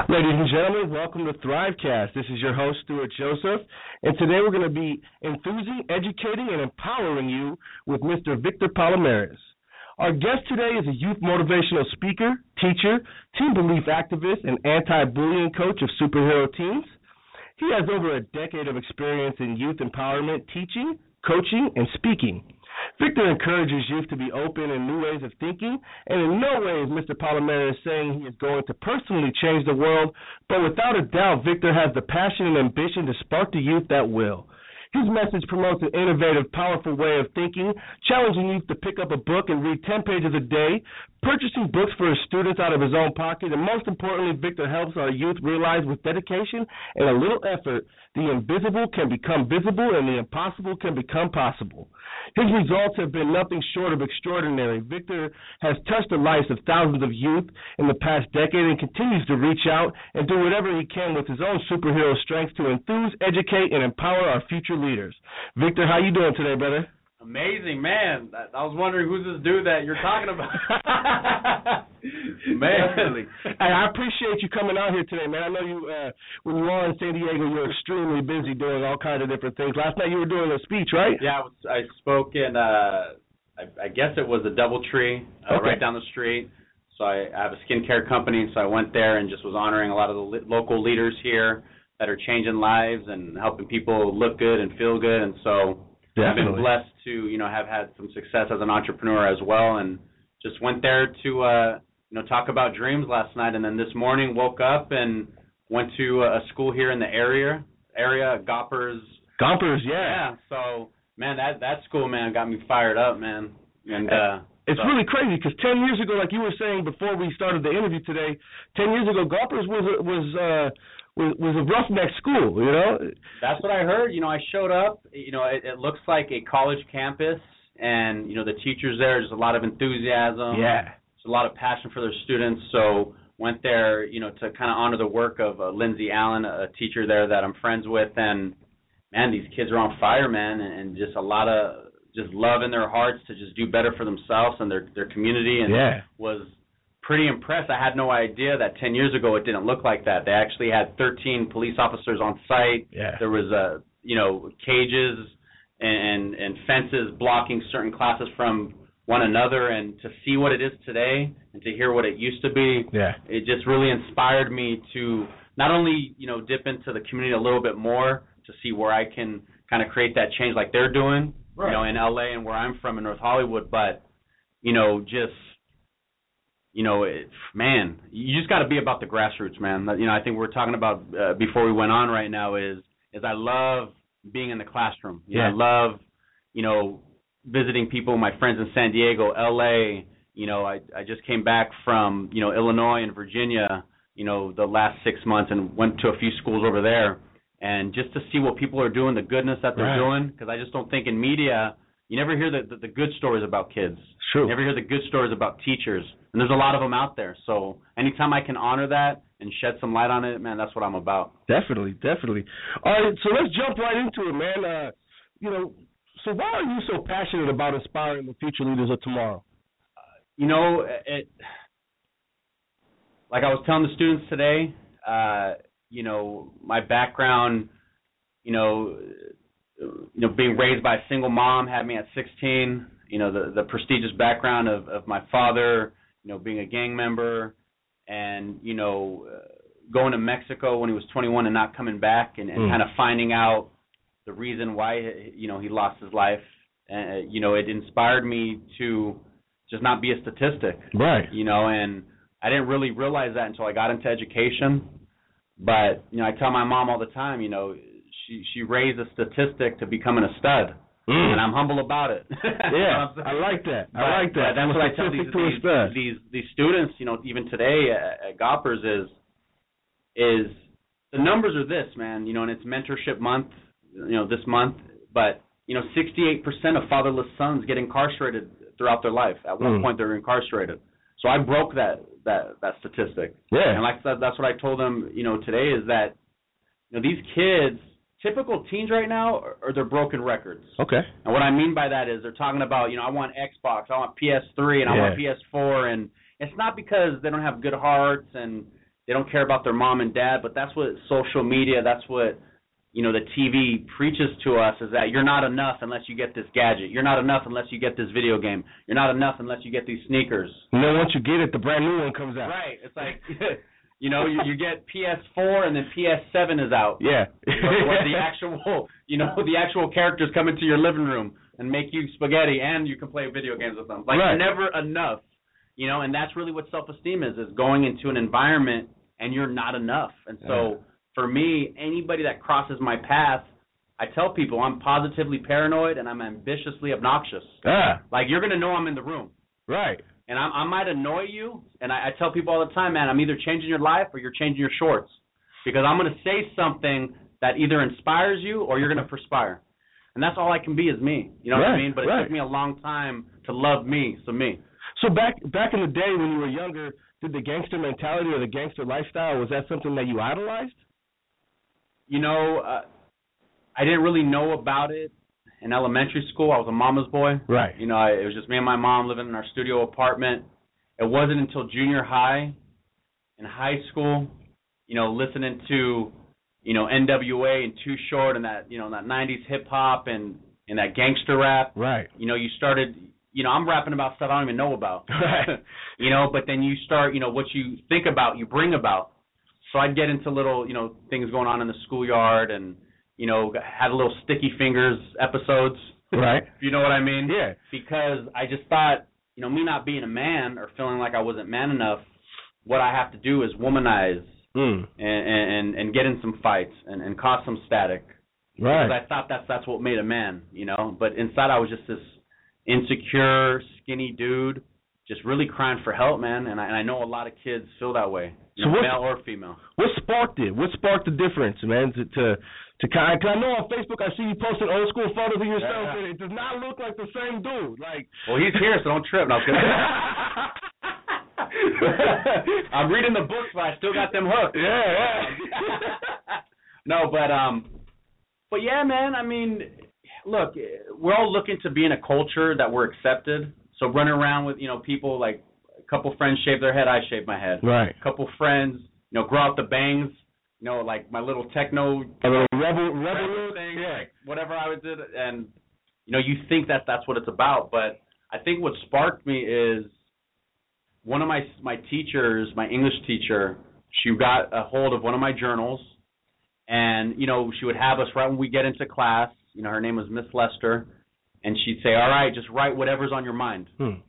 Ladies and gentlemen, welcome to Thrivecast. This is your host, Stuart Joseph, and today we're going to be enthusing, educating, and empowering you with Mr. Victor Palomares. Our guest today is a youth motivational speaker, teacher, team belief activist, and anti-bullying coach of superhero teams. He has over a decade of experience in youth empowerment, teaching, coaching, and speaking. Victor encourages youth to be open in new ways of thinking, and in no way is Mr. Palomares saying he is going to personally change the world, but without a doubt, Victor has the passion and ambition to spark the youth that will. His message promotes an innovative, powerful way of thinking, challenging youth to pick up a book and read 10 pages a day, purchasing books for his students out of his own pocket, and most importantly, Victor helps our youth realize with dedication and a little effort, the invisible can become visible and the impossible can become possible. His results have been nothing short of extraordinary. Victor has touched the lives of thousands of youth in the past decade and continues to reach out and do whatever he can with his own superhero strength to enthuse, educate, and empower our future leaders. Victor, how you doing today, brother? Amazing, man. I was wondering who's this dude that you're talking about. Man. I appreciate you coming out here today, man. I know you, when you are in San Diego, you're extremely busy doing all kinds of different things. Last night you were doing a speech, right? Yeah, I spoke in, I guess it was a DoubleTree right down the street. So I have a skincare company, so I went there and just was honoring a lot of the local leaders here that are changing lives and helping people look good and feel good. And so I've been blessed to, have had some success as an entrepreneur as well, and just went there to, talk about dreams last night. And then this morning woke up and went to a school here in the area, Gompers. Gompers, yeah. Yeah. So, man, that school, man, got me fired up, man. And it's really crazy because 10 years ago, like you were saying before we started the interview today, 10 years ago, Gompers was a roughneck school, That's what I heard. I showed up. It looks like a college campus, and the teachers there. There's a lot of enthusiasm. Yeah. There's a lot of passion for their students. So went there, to kind of honor the work of Lindsay Allen, a teacher there that I'm friends with, and man, these kids are on fire, man, and just a lot of just love in their hearts to just do better for themselves and their community, and was pretty impressed. I had no idea that 10 years ago it didn't look like that. They actually had 13 police officers on site. Yeah. There was cages and fences blocking certain classes from one another, and to see what it is today and to hear what it used to be, it just really inspired me to not only, dip into the community a little bit more to see where I can kind of create that change like they're doing, in LA and where I'm from in North Hollywood, but, man, you just got to be about the grassroots, man. I think we're talking about before we went on right now is I love being in the classroom. I love, visiting people, my friends in San Diego, LA. I just came back from, Illinois and Virginia, the last 6 months, and went to a few schools over there. And just to see what people are doing, the goodness that they're doing, because I just don't think in media you never hear the good stories about kids. True. You never hear the good stories about teachers, and there's a lot of them out there. So anytime I can honor that and shed some light on it, man, that's what I'm about. Definitely. All right, so let's jump right into it, man. So why are you so passionate about inspiring the future leaders of tomorrow? Like I was telling the students today, my background, being raised by a single mom had me at 16, the prestigious background of my father, being a gang member, and, going to Mexico when he was 21 and not coming back, and kind of finding out the reason why, he lost his life. And, it inspired me to just not be a statistic. Right. And I didn't really realize that until I got into education. But, I tell my mom all the time, she raised a statistic to becoming a stud. And I'm humble about it. Yeah, I like that. That's what I tell these students, even today at Gompers is the numbers are this, man, and it's mentorship month, this month. But, 68% of fatherless sons get incarcerated throughout their life. At one point they're incarcerated. So I broke that statistic. Yeah. And that's what I told them, today is that, these kids, typical teens right now are they're broken records. Okay. And what I mean by that is they're talking about, I want Xbox, I want PS3, and I want PS4, and it's not because they don't have good hearts and They don't care about their mom and dad, but that's what social media, that's what, you know, the TV preaches to us, is that you're not enough unless you get this gadget. You're not enough unless you get this video game. You're not enough unless you get these sneakers. And then once you get it, the brand new one comes out. Right. It's like, you know, you get PS4 and then PS7 is out. Yeah. Where the actual, you know, the actual characters come into your living room and make you spaghetti, and you can play video games with them. Like, right. Never enough. You know, and that's really what self-esteem is going into an environment and you're not enough. And so for me, anybody that crosses my path, I tell people I'm positively paranoid and I'm ambitiously obnoxious. Like, you're going to know I'm in the room. Right. And I might annoy you, and I tell people all the time, man, I'm either changing your life or you're changing your shorts, because I'm going to say something that either inspires you or you're going to perspire. And that's all I can be is me. You know what I mean? But it took me a long time to love me, So back in the day when you were younger, did the gangster mentality or the gangster lifestyle, was that something that you idolized? You know, I didn't really know about it in elementary school. I was a mama's boy. Right. You know, it was just me and my mom living in our studio apartment. It wasn't until junior high, in high school, you know, listening to, you know, NWA and Too Short and that, you know, that 90s hip-hop and that gangster rap. Right. You know, you started... You know, I'm rapping about stuff I don't even know about. Right. You know, but then you start, you know, what you think about, you bring about. So I'd get into little, you know, things going on in the schoolyard and, you know, had a little Sticky Fingers episodes. Right. If you know what I mean? Yeah. Because I just thought, you know, me not being a man or feeling like I wasn't man enough, what I have to do is womanize and get in some fights and cause some static. Right. Because I thought that's what made a man, you know. But inside I was just this insecure, skinny dude, just really crying for help, man. And I know a lot of kids feel that way, you know, male or female. What sparked it? What sparked the difference, man? To kind, cause I know on Facebook I see you posting old school photos of yourself, and it does not look like the same dude. Like, well, he's here, so don't trip. No, I'm reading the books, but I still got them hooked. Yeah. No, but yeah, man. I mean, look, we're all looking to be in a culture that we're accepted. So running around with, you know, people like a couple friends shave their head, I shave my head. Right. A couple friends, you know, grow out the bangs. You know, like my little techno, a little rebel thing, like whatever I did, and you know, you think that's what it's about. But I think what sparked me is one of my teachers, my English teacher. She got a hold of one of my journals, and you know, she would have us right when we get into class. You know, her name was Miss Lester, and she'd say, "All right, just write whatever's on your mind."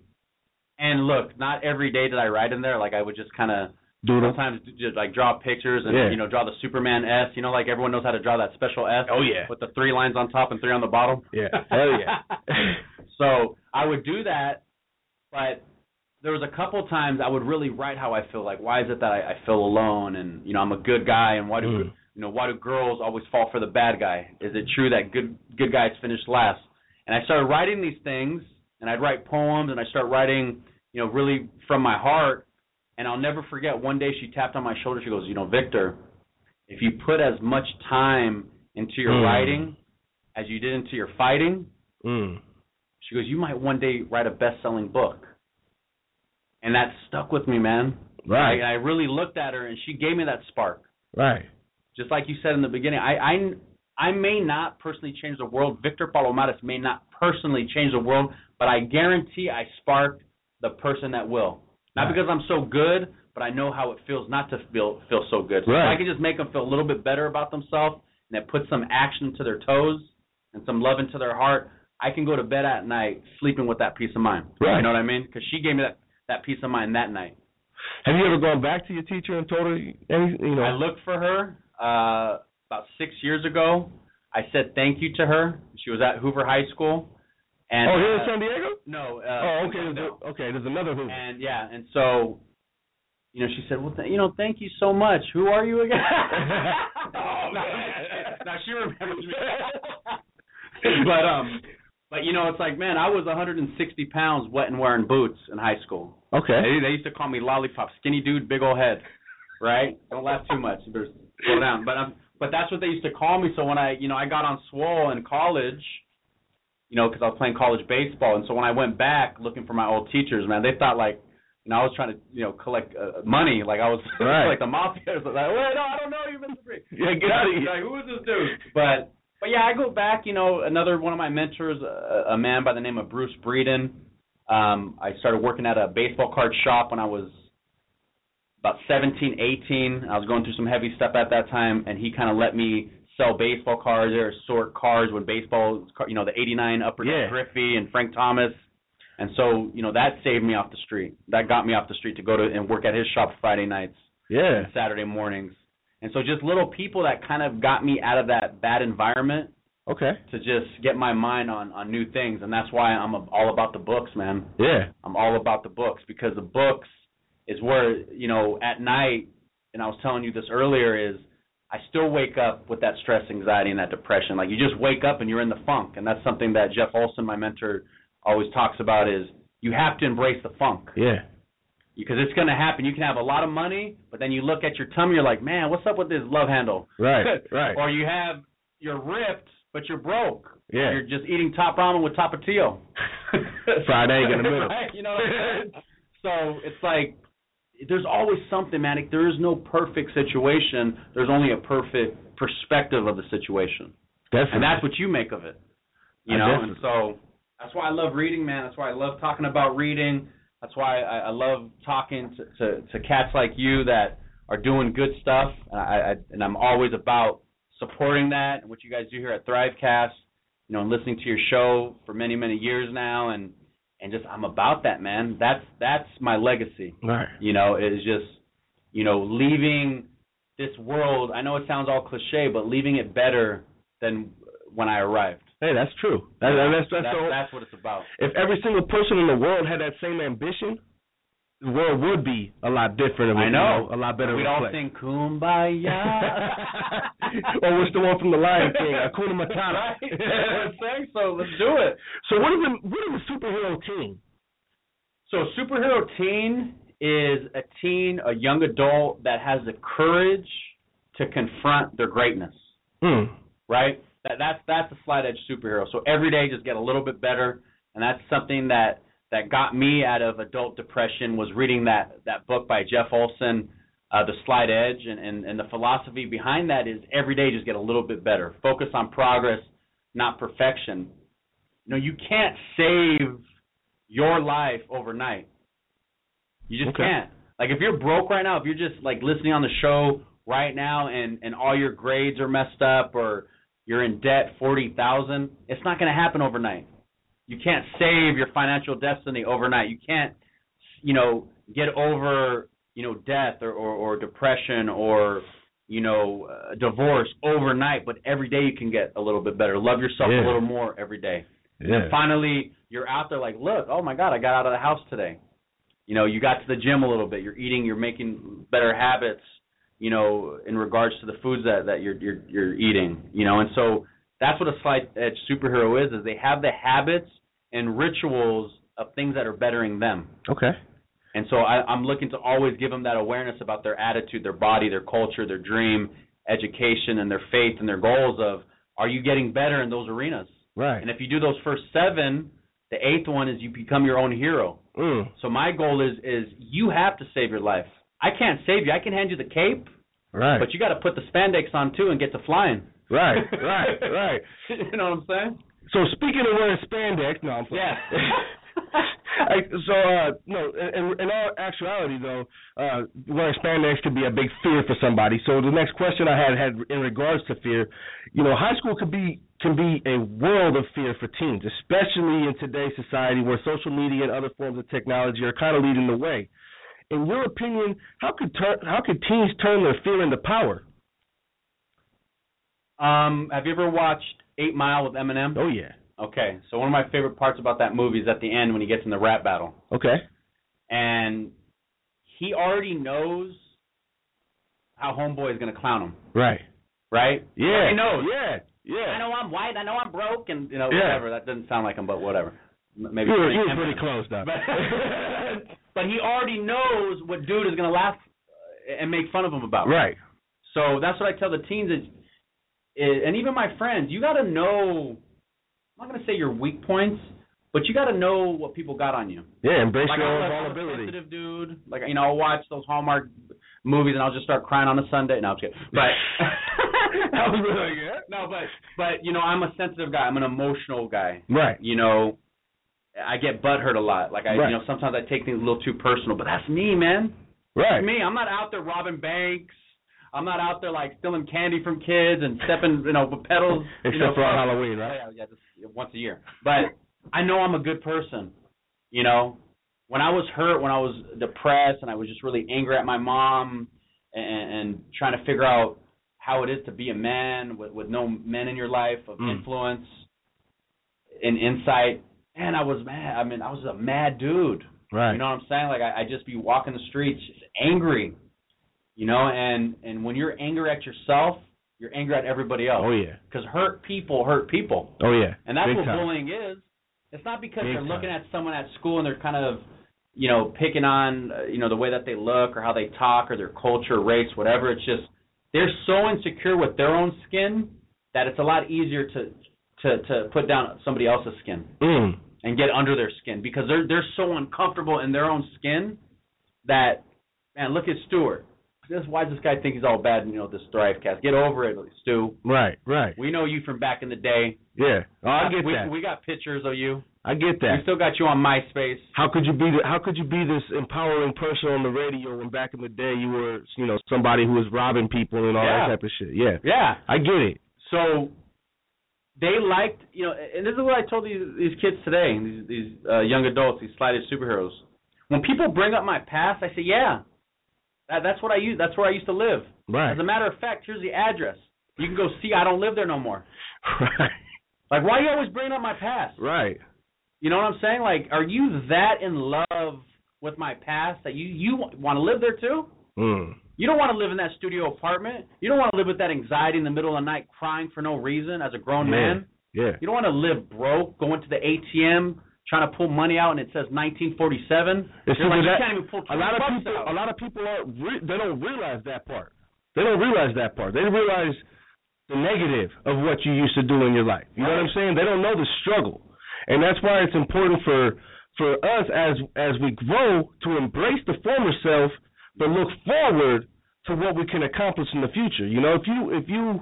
And look, not every day did I write in there. Like I would just kind of. Sometimes just like draw pictures and you know, draw the Superman S. You know, like everyone knows how to draw that special S. Oh yeah. With the 3 lines on top and 3 on the bottom. Yeah. Hell yeah. So I would do that, but there was a couple times I would really write how I feel. Like, why is it that I feel alone, and you know, I'm a good guy, and why do girls always fall for the bad guy? Is it true that good guys finish last? And I started writing these things, and I'd write poems, and I start writing, you know, really from my heart. And I'll never forget, one day she tapped on my shoulder. She goes, you know, Victor, if you put as much time into your writing as you did into your fighting, she goes, you might one day write a best-selling book. And that stuck with me, man. Right. I really looked at her, and she gave me that spark. Right. Just like you said in the beginning, I may not personally change the world. Victor Palomares may not personally change the world, but I guarantee I sparked the person that will. Not because I'm so good, but I know how it feels not to feel so good. So if I can just make them feel a little bit better about themselves, and that puts some action to their toes and some love into their heart, I can go to bed at night sleeping with that peace of mind. Right. You know what I mean? Because she gave me that peace of mind that night. Have you ever gone back to your teacher and told her anything? You know? I looked for her about 6 years ago. I said thank you to her. She was at Hoover High School. And, here in San Diego? No. Okay. There's another Hoover. And so, you know, she said, well, thank you so much. Who are you again? Now she remembers me. But you know, it's like, man, I was 160 pounds, wet and wearing boots in high school. Okay. They used to call me Lollipop, skinny dude, big old head. Right? Don't laugh too much. Better slow down. But that's what they used to call me. So when I got on swole in college. You know, because I was playing college baseball, and so when I went back looking for my old teachers, man, they thought like I was trying to, collect money, like I was like the mafia. I was like, wait, no, I don't know you, Mr. Bree. Yeah, get out of here. Like, who is this dude? But yeah, I go back, another one of my mentors, a man by the name of Bruce Breeden. I started working at a baseball card shop when I was about 17, 18. I was going through some heavy stuff at that time, and he kind of let me sell baseball cards or sort cards when baseball, the 89 Upper Deck Griffey and Frank Thomas. And so, that saved me off the street. That got me off the street to go to and work at his shop Friday nights and Saturday mornings. And so just little people that kind of got me out of that bad environment to just get my mind on new things. And that's why I'm all about the books, man. Yeah. I'm all about the books because the books is where, at night, and I was telling you this earlier, is I still wake up with that stress, anxiety, and that depression. Like, you just wake up and you're in the funk. And that's something that Jeff Olson, my mentor, always talks about, is you have to embrace the funk. Yeah. Because it's going to happen. You can have a lot of money, but then you look at your tummy, you're like, man, what's up with this love handle? Right. Or you're ripped, but you're broke. Yeah. You're just eating top ramen with tapatio. Fried egg in the middle. Right? You know what I'm saying? So it's like, there's always something, man. There is no perfect situation. There's only a perfect perspective of the situation. Definitely. And that's what you make of it. And so that's why I love reading, man. That's why I love talking about reading. That's why I love talking to cats like you that are doing good stuff. And I'm always about supporting that and what you guys do here at Thrivecast, and listening to your show for many, many years now. And just, I'm about that, man. That's my legacy. Right. Is just, leaving this world. I know it sounds all cliche, but leaving it better than when I arrived. Hey, that's true. That's what it's about. If every single person in the world had that same ambition, the world would be a lot different. I know. A lot better. We'd all sing Kumbaya. Or what's the one from the Lion King? Hakuna Matata. Right. Let's sing, so let's do it. So what is a superhero teen? So a superhero teen is a young adult that has the courage to confront their greatness. Right? That's the slight edge superhero. So every day just get a little bit better, and that's something that got me out of adult depression, was reading that book by Jeff Olson, The Slight Edge, and the philosophy behind that is every day just get a little bit better. Focus on progress, not perfection. You can't save your life overnight. You just can't. Like, if you're broke right now, if you're just like listening on the show right now and all your grades are messed up or you're in debt $40,000, it's not going to happen overnight. You can't save your financial destiny overnight. You can't, get over, death or depression or, divorce overnight. But every day you can get a little bit better. Love yourself a little more every day. Yeah. And finally, you're out there like, look, oh my God, I got out of the house today. You got to the gym a little bit. You're eating. You're making better habits. In regards to the foods that you're eating, and so that's what a slight edge superhero is they have the habits and rituals of things that are bettering them. Okay. And so I'm looking to always give them that awareness about their attitude, their body, their culture, their dream, education, and their faith and their goals of, are you getting better in those arenas? Right. And if you do those first 7, the 8th one is you become your own hero. So my goal is you have to save your life. I can't save you. I can hand you the cape. Right. But you got to put the spandex on too and get to flying. Right. You know what I'm saying? So speaking of wearing spandex, no, I'm yeah. No, in all actuality though, wearing spandex could be a big fear for somebody. So the next question I had in regards to fear, high school can be a world of fear for teens, especially in today's society where social media and other forms of technology are kind of leading the way. In your opinion, how could teens turn their fear into power? Have you ever watched 8 Mile with Eminem? Oh, yeah. Okay, so one of my favorite parts about that movie is at the end when he gets in the rap battle. Okay. And he already knows how Homeboy is going to clown him. Right? Yeah. He knows. Yeah. I know I'm white. I know I'm broke, and whatever. That doesn't sound like him, but whatever. Maybe you were pretty close, though. But he already knows what dude is going to laugh and make fun of him about. Right. So that's what I tell the teens and even my friends, you got to know, I'm not going to say your weak points, But you got to know what people got on you. Yeah, embrace like your own vulnerability. vulnerability. I'm a sensitive dude. Like, you know, I'll watch those Hallmark movies and I'll just start crying on a Sunday. No, I'm just kidding. But I was really good. No, but you know, I'm a sensitive guy. I'm an emotional guy. Right. You know, I get butthurt a lot. Like right. you know, sometimes I take things a little too personal. But that's me, man. Right. That's me. I'm not out there robbing banks. I'm not out there like stealing candy from kids and stepping, you know, pedals. Except for on Halloween, right? Yeah, just once a year. But I know I'm a good person. You know, when I was hurt, when I was depressed, and I was just really angry at my mom, and trying to figure out how it is to be a man with no men in your life of influence and insight. Man, I was mad. I mean, I was a mad dude. Right. You know what I'm saying? Like I just be walking the streets just angry. You know, and when you're angry at yourself, you're angry at everybody else. Oh, yeah. Because hurt people hurt people. Oh, yeah. And that's Big what time. bullying is. It's not because Big they're time. looking at someone at school and they're kind of, you know, picking on, you know, the way that they look or how they talk or their culture, race, whatever. It's just they're so insecure with their own skin that it's a lot easier to put down somebody else's skin and get under their skin because they're so uncomfortable in their own skin that, man, look at Stuart. Why does this guy think he's all bad in, you know, this Thrivecast? Get over it, Stu. Right, right. We know you from back in the day. Yeah, I get that. We got pictures of you. I get that. We still got you on MySpace. How could you be this empowering person on the radio when back in the day you were, you know, somebody who was robbing people and all that type of shit? Yeah. Yeah. I get it. So they liked, you know, and this is what I told these kids today, these young adults, these slighted superheroes. When people bring up my past, I say, yeah. That's what I use. That's where I used to live. Right. As a matter of fact, here's the address. You can go see. I don't live there no more. Right. Like, why are you always bringing up my past? Right. You know what I'm saying? Like, are you that in love with my past that you want to live there too? You don't want to live in that studio apartment. You don't want to live with that anxiety in the middle of the night, crying for no reason as a grown man. Yeah. You don't want to live broke, going to the ATM. Trying to pull money out and it says 1947. You're like, you can't even pull $20 out. A lot of people they don't realize that part. They don't realize that part. They realize the negative of what you used to do in your life. You know what I'm saying? They don't know the struggle, and that's why it's important for us as we grow to embrace the former self, but look forward to what we can accomplish in the future. You know, if you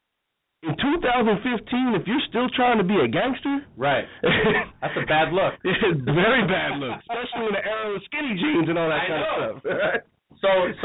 in 2015, if you're still trying to be a gangster, right? That's a bad look. Very bad look, especially in the era of skinny jeans and all that kind of stuff. So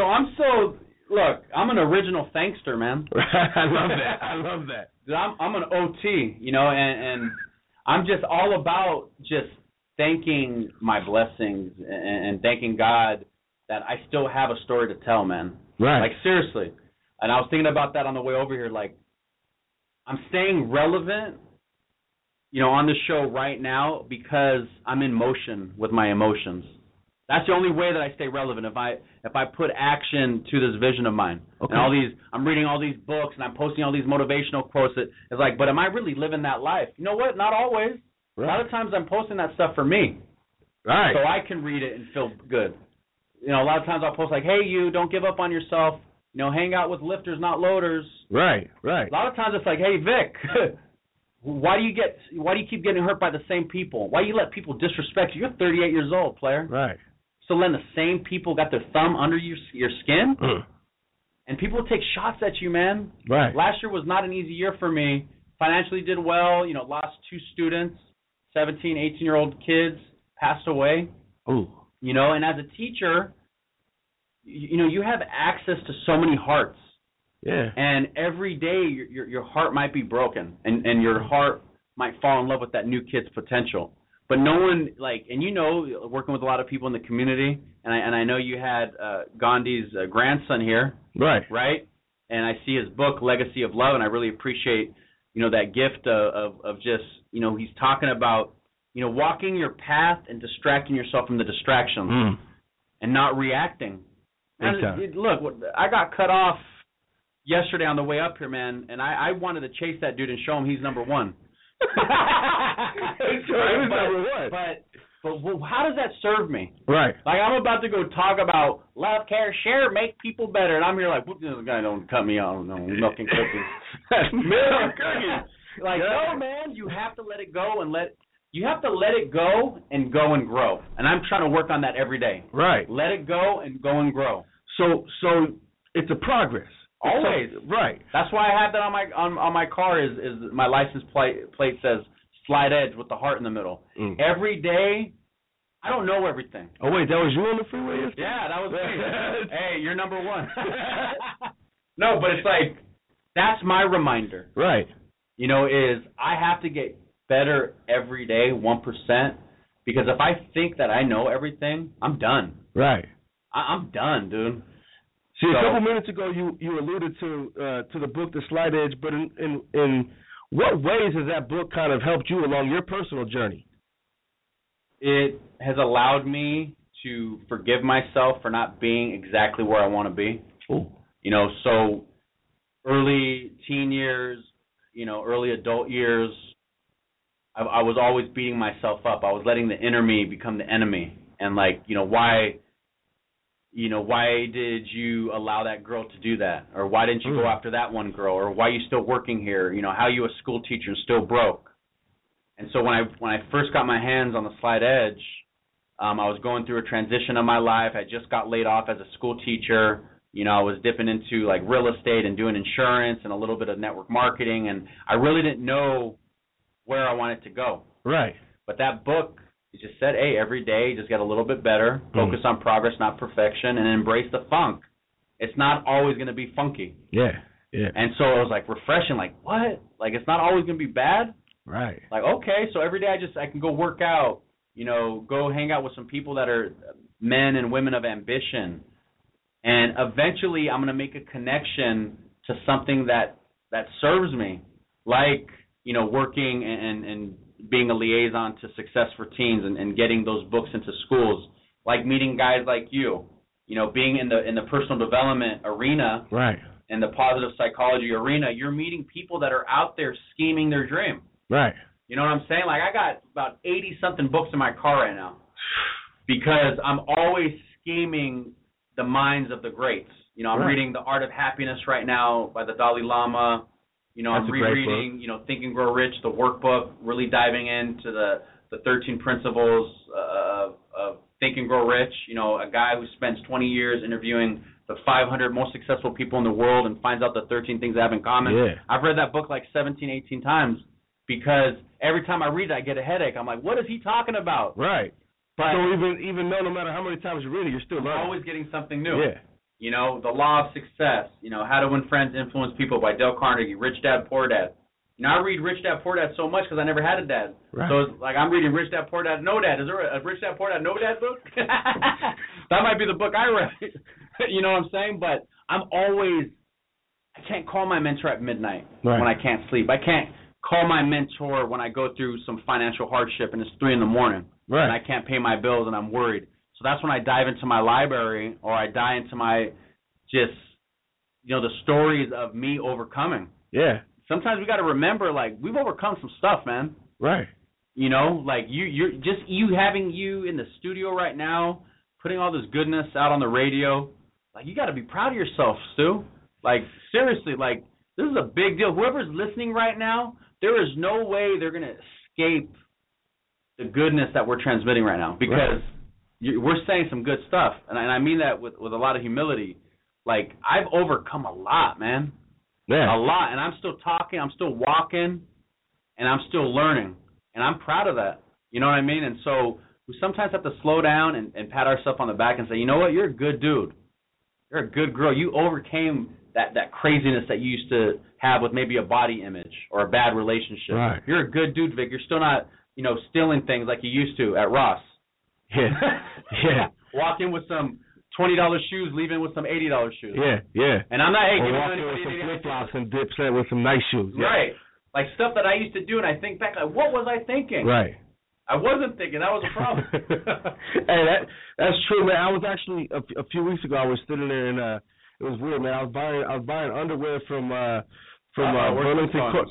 I'm an original thankster, man. I love that. I'm an OT, you know, and I'm just all about just thanking my blessings and thanking God that I still have a story to tell, man. Right. Like, seriously. And I was thinking about that on the way over here, like, I'm staying relevant, you know, on the show right now because I'm in motion with my emotions. That's the only way that I stay relevant. If I put action to this vision of mine, and I'm reading all these books and I'm posting all these motivational quotes. It's like, but am I really living that life? You know what? Not always. Right. A lot of times I'm posting that stuff for me, right? So I can read it and feel good. You know, a lot of times I'll post like, hey, you don't give up on yourself. You know, hang out with lifters, not loaders. Right, right. A lot of times it's like, hey, Vic, why do you keep getting hurt by the same people? Why do you let people disrespect you? You're 38 years old, player. Right. So letting the same people got their thumb under your skin? And people take shots at you, man. Right. Last year was not an easy year for me. Financially did well, you know, lost 2 students, 17, 18-year-old kids passed away. Ooh. You know, and as a teacher, you know, you have access to so many hearts. Yeah. And every day your heart might be broken and your heart might fall in love with that new kid's potential. But no one, like, and you know, working with a lot of people in the community, and I know you had Gandhi's grandson here. Right. Right? And I see his book, Legacy of Love, and I really appreciate, you know, that gift of just, you know, he's talking about, you know, walking your path and distracting yourself from the distractions and not reacting. Look, I got cut off yesterday on the way up here, man, and I wanted to chase that dude and show him he's number one. But how does that serve me? Right. Like, I'm about to go talk about love, care, share, make people better, and I'm here like, this guy don't cut me out. No, milk and cookies. Milk and cookies. Like, no, man, you have to let it go and you have to let it go and grow. And I'm trying to work on that every day. Right. Let it go and go and grow. So it's a progress. Always. Right. That's why I have that on my car is my license plate says Slide Edge with the heart in the middle. Every day, I don't know everything. Oh, wait, that was you on the freeway yesterday? Yeah, that was me. Hey, you're number one. No, but it's like, that's my reminder. Right. You know, is I have to get better every day, 1%, because if I think that I know everything, I'm done. Right. I'm done, dude. See, a couple minutes ago, you alluded to the book, The Slight Edge, but in what ways has that book kind of helped you along your personal journey? It has allowed me to forgive myself for not being exactly where I want to be. Ooh. You know, so early teen years, you know, early adult years, I was always beating myself up. I was letting the inner me become the enemy. And like, why did you allow that girl to do that? Or why didn't you go after that one girl? Or why are you still working here? You know, how are you a school teacher and still broke? And so when I first got my hands on the Slight Edge, I was going through a transition of my life. I just got laid off as a school teacher. You know, I was dipping into like real estate and doing insurance and a little bit of network marketing, and I really didn't know where I wanted to go. Right. But that book, it just said, hey, every day just get a little bit better, focus on progress, not perfection, and embrace the funk. It's not always going to be funky. Yeah, yeah. And so it was like refreshing, like, what? Like, it's not always going to be bad? Right. Like, okay, so every day I can go work out, you know, go hang out with some people that are men and women of ambition. And eventually I'm going to make a connection to something that serves me, like, you know, working and being a liaison to Success for Teens and getting those books into schools, like meeting guys like you, you know, being in the personal development arena, right, and the positive psychology arena. You're meeting people that are out there scheming their dream. Right. You know what I'm saying? Like, I got about 80-something books in my car right now because I'm always scheming the minds of the greats. You know, I'm reading The Art of Happiness right now by the Dalai Lama. You know, I'm rereading, you know, Think and Grow Rich, the workbook, really diving into the 13 principles of Think and Grow Rich. You know, a guy who spends 20 years interviewing the 500 most successful people in the world and finds out the 13 things they have in common. Yeah. I've read that book like 17, 18 times because every time I read it, I get a headache. I'm like, what is he talking about? Right. But so even though no matter how many times you read it, you're still learning. Always getting something new. Yeah. You know, The Law of Success, you know, How to Win Friends, Influence People by Dale Carnegie, Rich Dad, Poor Dad. You know, I read Rich Dad, Poor Dad so much because I never had a dad. Right. So it's like I'm reading Rich Dad, Poor Dad, No Dad. Is there a Rich Dad, Poor Dad, No Dad book? That might be the book I read. You know what I'm saying? But I can't call my mentor at midnight when I can't sleep. I can't call my mentor when I go through some financial hardship and it's 3 a.m. and I can't pay my bills and I'm worried. So that's when I dive into my library or I dive into my just, you know, the stories of me overcoming. Yeah. Sometimes we got to remember, like, we've overcome some stuff, man. Right. You know, like having you in the studio right now, putting all this goodness out on the radio, like, you got to be proud of yourself, Stu. Like, seriously, like, this is a big deal. Whoever's listening right now, there is no way they're going to escape the goodness that we're transmitting right now because we're saying some good stuff. And I mean that with a lot of humility. Like, I've overcome a lot, man. Yeah. A lot. And I'm still talking, I'm still walking, and I'm still learning. And I'm proud of that. You know what I mean? And so we sometimes have to slow down and pat ourselves on the back and say, you know what, you're a good dude. You're a good girl. You overcame that craziness that you used to have with maybe a body image or a bad relationship. Right. You're a good dude, Vic. You're still not, you know, stealing things like you used to at Ross. Yeah. Yeah. Walk in with some $20 shoes, leaving with some $80 shoes. Yeah, yeah. And I'm not, hey, or walk in with some flip-flops and dip set with some nice shoes. Yeah. Right. Like stuff that I used to do, and I think back, like, what was I thinking? Right. I wasn't thinking. That was a problem. Hey, that's true, man. I was actually a few weeks ago. I was sitting there and it was weird, man. I was buying underwear from Burlington Coat.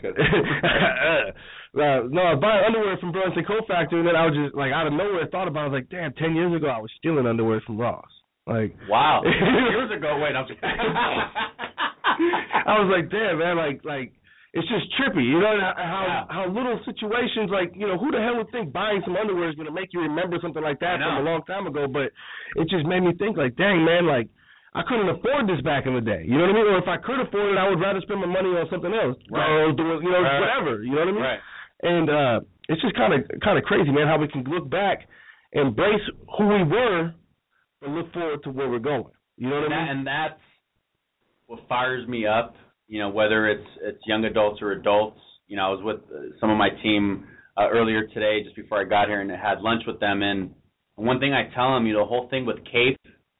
No, I was buying underwear from Burlington Coat Factory, and then I was just like out of nowhere thought about it. I was like, damn, 10 years ago I was stealing underwear from Ross. Like, wow. Years ago, wait, I'm just I was like, damn, man, like it's just trippy. You know how little situations, like, you know, who the hell would think buying some underwear is going to make you remember something like that from a long time ago? But it just made me think, like, dang, man, like, I couldn't afford this back in the day. You know what I mean? Or if I could afford it, I would rather spend my money on something else. Or doing, you know, whatever. You know what I mean? Right. And it's just kind of crazy, man, how we can look back, embrace who we were, and look forward to where we're going. You know what I mean? And that's what fires me up. You know, whether it's young adults or adults. You know, I was with some of my team earlier today, just before I got here, and I had lunch with them. And one thing I tell them, you know, the whole thing with CAPE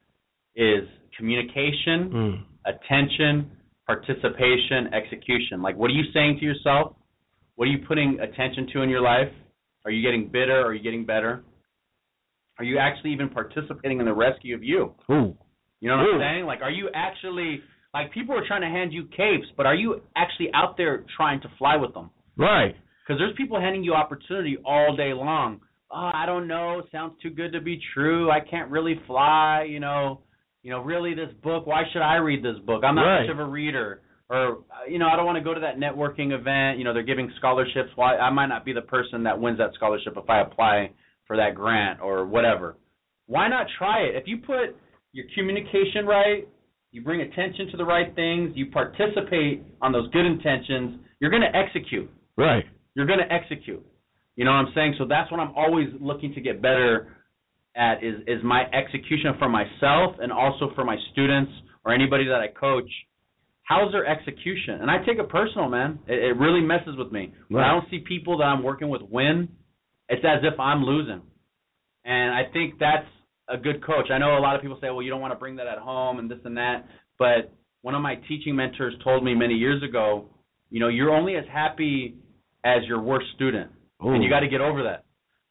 is communication, attention, participation, execution. Like, what are you saying to yourself? What are you putting attention to in your life? Are you getting bitter? Are you getting better? Are you actually even participating in the rescue of you? Ooh. You know what I'm saying? Like, are you actually, like, people are trying to hand you capes, but are you actually out there trying to fly with them? Right. Because there's people handing you opportunity all day long. Oh, I don't know. Sounds too good to be true. I can't really fly, you know, really this book, why should I read this book? I'm not much of a reader. Or, you know, I don't want to go to that networking event. You know, they're giving scholarships. Why I might not be the person that wins that scholarship if I apply for that grant or whatever. Why not try it? If you put your communication right, you bring attention to the right things, you participate on those good intentions, you're going to execute. Right. You're going to execute. You know what I'm saying? So that's what I'm always looking to get better at is my execution for myself and also for my students or anybody that I coach. How's their execution? And I take it personal, man. It really messes with me. When I don't see people that I'm working with win, it's as if I'm losing. And I think that's a good coach. I know a lot of people say, well, you don't want to bring that at home and this and that. But one of my teaching mentors told me many years ago, you know, you're only as happy as your worst student. Ooh. And you got to get over that.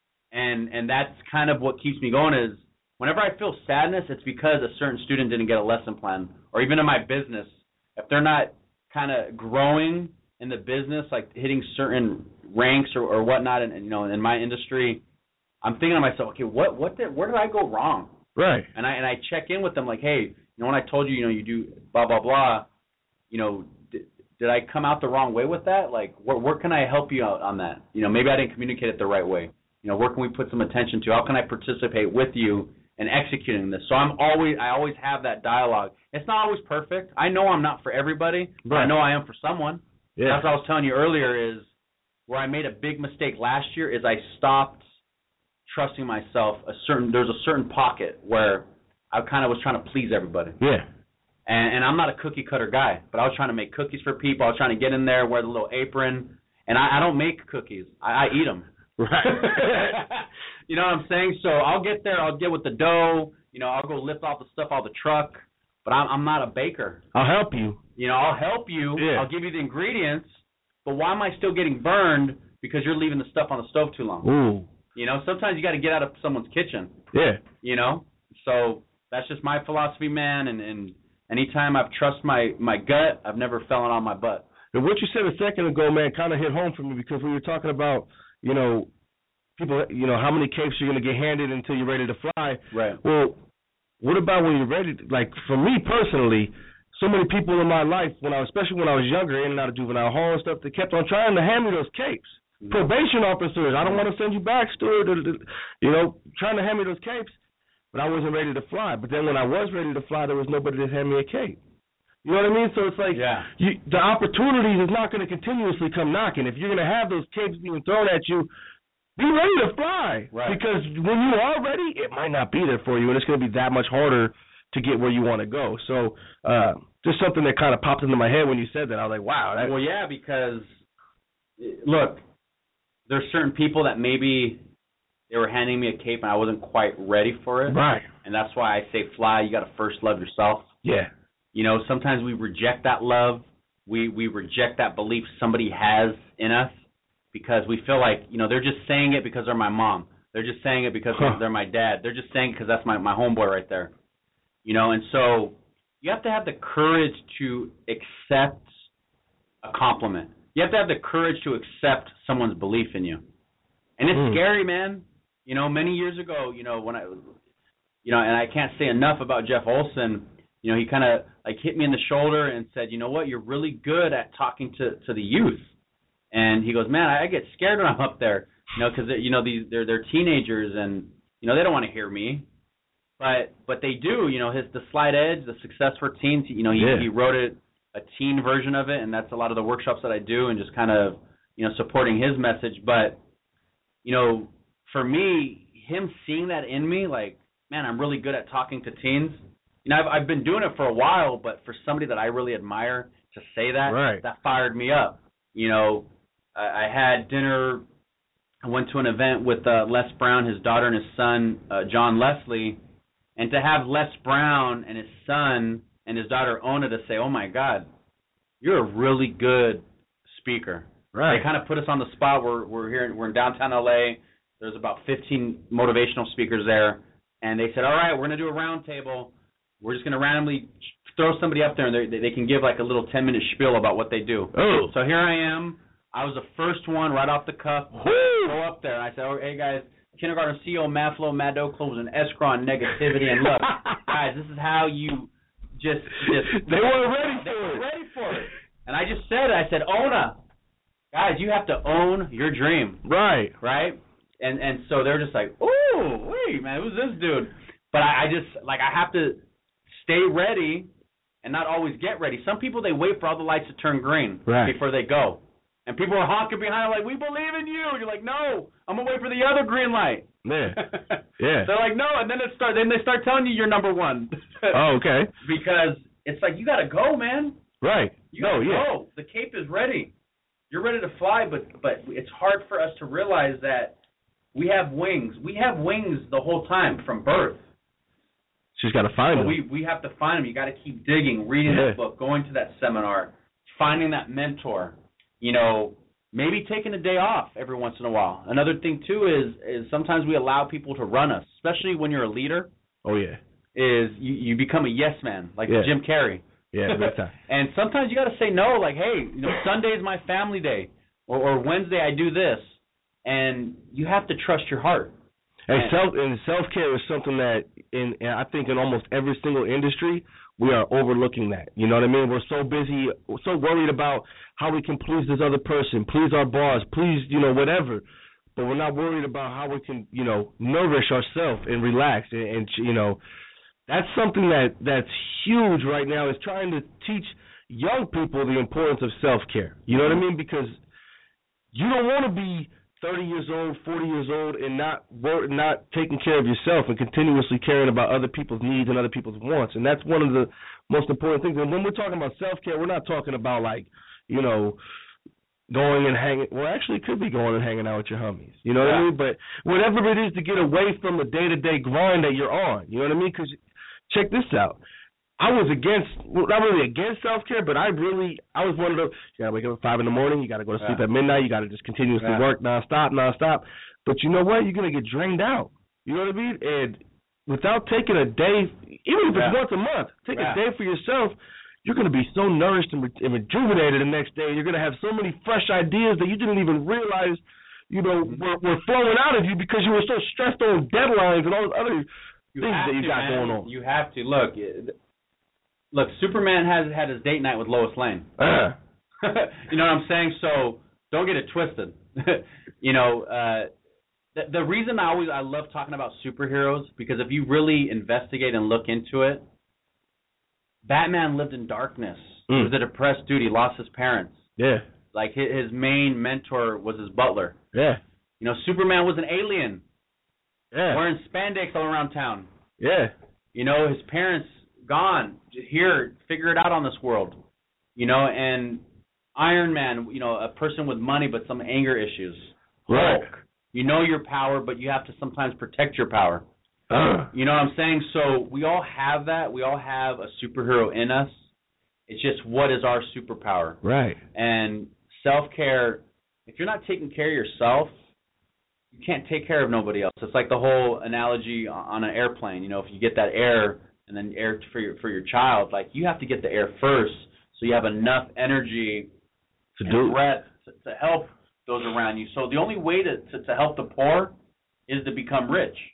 And that's kind of what keeps me going is whenever I feel sadness, it's because a certain student didn't get a lesson plan. Or even in my business, if they're not kind of growing in the business, like hitting certain ranks or whatnot, and you know, in my industry, I'm thinking to myself, okay, where did I go wrong? Right. And I check in with them like, hey, you know, when I told you, you know, you do blah blah blah, you know, did I come out the wrong way with that? Like, where can I help you out on that? You know, maybe I didn't communicate it the right way. You know, where can we put some attention to? How can I participate with you in executing this? So I always have that dialogue. It's not always perfect. I know I'm not for everybody, but I know I am for someone. Yeah. That's what I was telling you earlier is where I made a big mistake last year is I stopped trusting myself. There's a certain pocket where I kind of was trying to please everybody. Yeah. And I'm not a cookie cutter guy, but I was trying to make cookies for people. I was trying to get in there, wear the little apron, and I don't make cookies. I eat them. Right. You know what I'm saying? So I'll get there. I'll get with the dough. You know, I'll go lift off the stuff out of the truck. But I'm not a baker. I'll help you. You know, I'll help you. Yeah. I'll give you the ingredients. But why am I still getting burned because you're leaving the stuff on the stove too long? Ooh. You know, sometimes you got to get out of someone's kitchen. Yeah. You know? So that's just my philosophy, man. And anytime I've trusted my gut, I've never fallen on my butt. And what you said a second ago, man, kind of hit home for me because we were talking about, you know, people, you know, how many capes you're going to get handed until you're ready to fly. Right. Well, what about when you're ready to, like, for me personally, so many people in my life, especially when I was younger, in and out of juvenile hall and stuff, they kept on trying to hand me those capes. Mm-hmm. Probation officers, I don't want to send you back, Stuart, you know, trying to hand me those capes, but I wasn't ready to fly. But then when I was ready to fly, there was nobody to hand me a cape. You know what I mean? So it's like the opportunities is not going to continuously come knocking. If you're going to have those capes being thrown at you, be ready to fly. Right. Because when you are ready, it might not be there for you, and it's going to be that much harder to get where you want to go. So just something that kind of popped into my head when you said that. I was like, wow. Well, yeah, because, look, there's certain people that maybe they were handing me a cape and I wasn't quite ready for it. Right. And that's why I say fly. You got to first love yourself. Yeah. You know, sometimes we reject that love. We reject that belief somebody has in us because we feel like, you know, they're just saying it because they're my mom. They're just saying it because they're my dad. They're just saying it because that's my homeboy right there. You know, and so you have to have the courage to accept a compliment. You have to have the courage to accept someone's belief in you. And it's scary, man. You know, many years ago, you know, when I, you know, and I can't say enough about Jeff Olson. he kind of like hit me in the shoulder and said, you know what, you're really good at talking to the youth. And he goes, man, I get scared when I'm up there, because they're teenagers and they don't want to hear me, but they do. The Slight Edge, the Success for Teens. He wrote a teen version of it, and that's a lot of the workshops that I do, and just kind of supporting his message. But for me, him seeing that in me, like, man, I'm really good at talking to teens. I've been doing it for a while, but for somebody that I really admire to say that, that fired me up. I had dinner. I went to an event with Les Brown, his daughter, and his son, John Leslie, and to have Les Brown and his son and his daughter Ona to say, "Oh my God, you're a really good speaker." Right. They kind of put us on the spot. We're in downtown LA. There's about 15 motivational speakers there, and they said, "All right, we're going to do a round table. We're just going to randomly throw somebody up there, and they can give like a little 10-minute spiel about what they do." Oh. So here I am. I was the first one right off the cuff. Go up there. And I said, "Oh, hey, guys, Kindergarten CEO, Maflo, Mado closes an escrow on negativity. And look, guys, this is how you just they weren't ready for it. And I just said it. I said, Ona, guys, you have to own your dream. Right. And so they're just like, oh, wait, man, who's this dude? But I just, like, I have to stay ready and not always get ready. Some people, they wait for all the lights to turn green before they go. And people are honking behind like, we believe in you. And you're like, no, I'm going to wait for the other green light. Yeah. They're like, no. And then they start telling you you're number one. Oh, okay. Because it's like, you got to go, man. Right. You got to go. The cape is ready. You're ready to fly, but it's hard for us to realize that we have wings. We have wings the whole time from birth. Just got to find them. We have to find them. You got to keep digging, reading that book, going to that seminar, finding that mentor. Maybe taking a day off every once in a while. Another thing, too, is sometimes we allow people to run us, especially when you're a leader. Oh, yeah. Is you become a yes man, like Jim Carrey. Yeah, that's time. And sometimes you got to say no, like, hey, Sunday is my family day, or Wednesday I do this. And you have to trust your heart. And self-care is something that, I think in almost every single industry, we are overlooking that. You know what I mean? We're so busy, so worried about how we can please this other person, please our boss, please, whatever. But we're not worried about how we can, nourish ourselves and relax. And that's something that's huge right now, is trying to teach young people the importance of self-care. You know what I mean? Because you don't want to be 30 years old, 40 years old, and not taking care of yourself and continuously caring about other people's needs and other people's wants. And that's one of the most important things. And when we're talking about self-care, we're not talking about, like, going and hanging. Well, actually, it could be going and hanging out with your homies. You know what I mean? But whatever it is to get away from the day-to-day grind that you're on. You know what I mean? Because check this out. I was not really against self-care, but I was one of those, you got to wake up at 5 in the morning, you got to go to sleep at midnight, you got to just continuously work nonstop. But you know what? You're going to get drained out. You know what I mean? And without taking a day, even if it's once a month, take a day for yourself, you're going to be so nourished and rejuvenated the next day. You're going to have so many fresh ideas that you didn't even realize, were flowing out of you because you were so stressed on deadlines and all those other things that you got going on. You have to. Look, Superman has had his date night with Lois Lane. You know what I'm saying? So don't get it twisted. The reason I love talking about superheroes, because if you really investigate and look into it, Batman lived in darkness. He was a depressed dude. He lost his parents. Yeah. Like his main mentor was his butler. Yeah. Superman was an alien. Yeah. Wearing spandex all around town. Yeah. His parents gone. Here, figure it out on this world. And Iron Man, a person with money but some anger issues. Right. Hulk, your power, but you have to sometimes protect your power. You know what I'm saying? So we all have that. We all have a superhero in us. It's just, what is our superpower? Right. And self-care, if you're not taking care of yourself, you can't take care of nobody else. It's like the whole analogy on an airplane. If you get that air and then air for your child, like, you have to get the air first so you have enough energy and breath to help those around you. So the only way to help the poor is to become rich.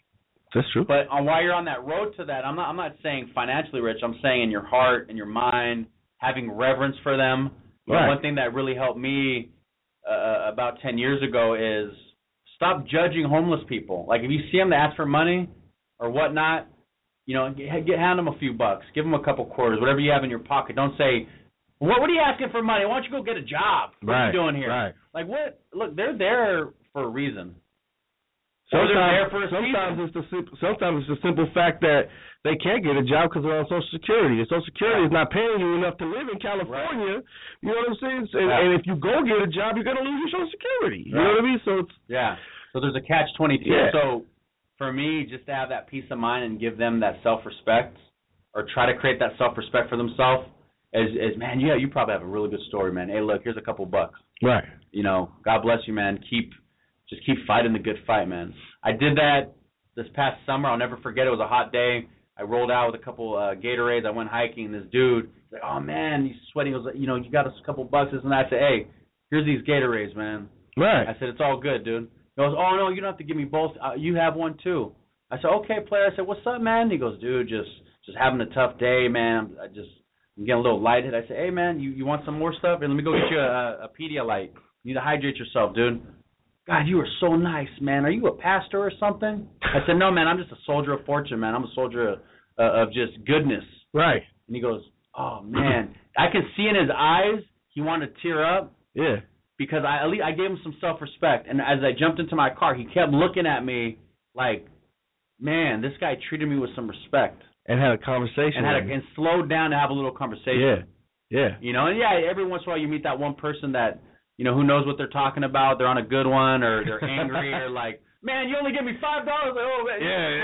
That's true. But while you're on that road to that, I'm not saying financially rich. I'm saying in your heart and your mind, having reverence for them. Right. One thing that really helped me about 10 years ago is stop judging homeless people. Like if you see them that ask for money or whatnot, hand them a few bucks, give them a couple quarters, whatever you have in your pocket. Don't say, what are you asking for money? Why don't you go get a job? What are you doing here? Right. Like what? Look, they're there for a reason. Sometimes it's the simple fact that they can't get a job because they're on Social Security. And Social Security is not paying you enough to live in California. Right. You know what I'm saying? And if you go get a job, you're going to lose your Social Security. You know what I mean? So So there's a catch-22. Yeah. So for me, just to have that peace of mind and give them that self-respect, or try to create that self-respect for themselves, is man, you probably have a really good story, man. Hey, look, here's a couple bucks. Right. God bless you, man. Just keep fighting the good fight, man. I did that this past summer. I'll never forget. It was a hot day. I rolled out with a couple Gatorades. I went hiking, and this dude, he's like, oh, man, he's sweating. He was like, you got us a couple bucks, this and that. I said, hey, here's these Gatorades, man. Right. I said, it's all good, dude. He goes, oh, no, you don't have to give me both. You have one, too. I said, okay, player. I said, what's up, man? He goes, dude, just having a tough day, man. I'm getting a little lightheaded. I said, hey, man, you want some more stuff? And let me go get you a Pedialyte. You need to hydrate yourself, dude. God, you are so nice, man. Are you a pastor or something? I said, no, man, I'm just a soldier of fortune, man. I'm a soldier of just goodness. Right. And he goes, oh, man. I could see in his eyes he wanted to tear up. Yeah. Because I gave him some self-respect. And as I jumped into my car, he kept looking at me like, man, this guy treated me with some respect. And had a conversation. And slowed down to have a little conversation. Yeah. And every once in a while you meet that one person that, who knows what they're talking about. They're on a good one, or they're angry, or like, man, you only give me $5. Like, oh, man,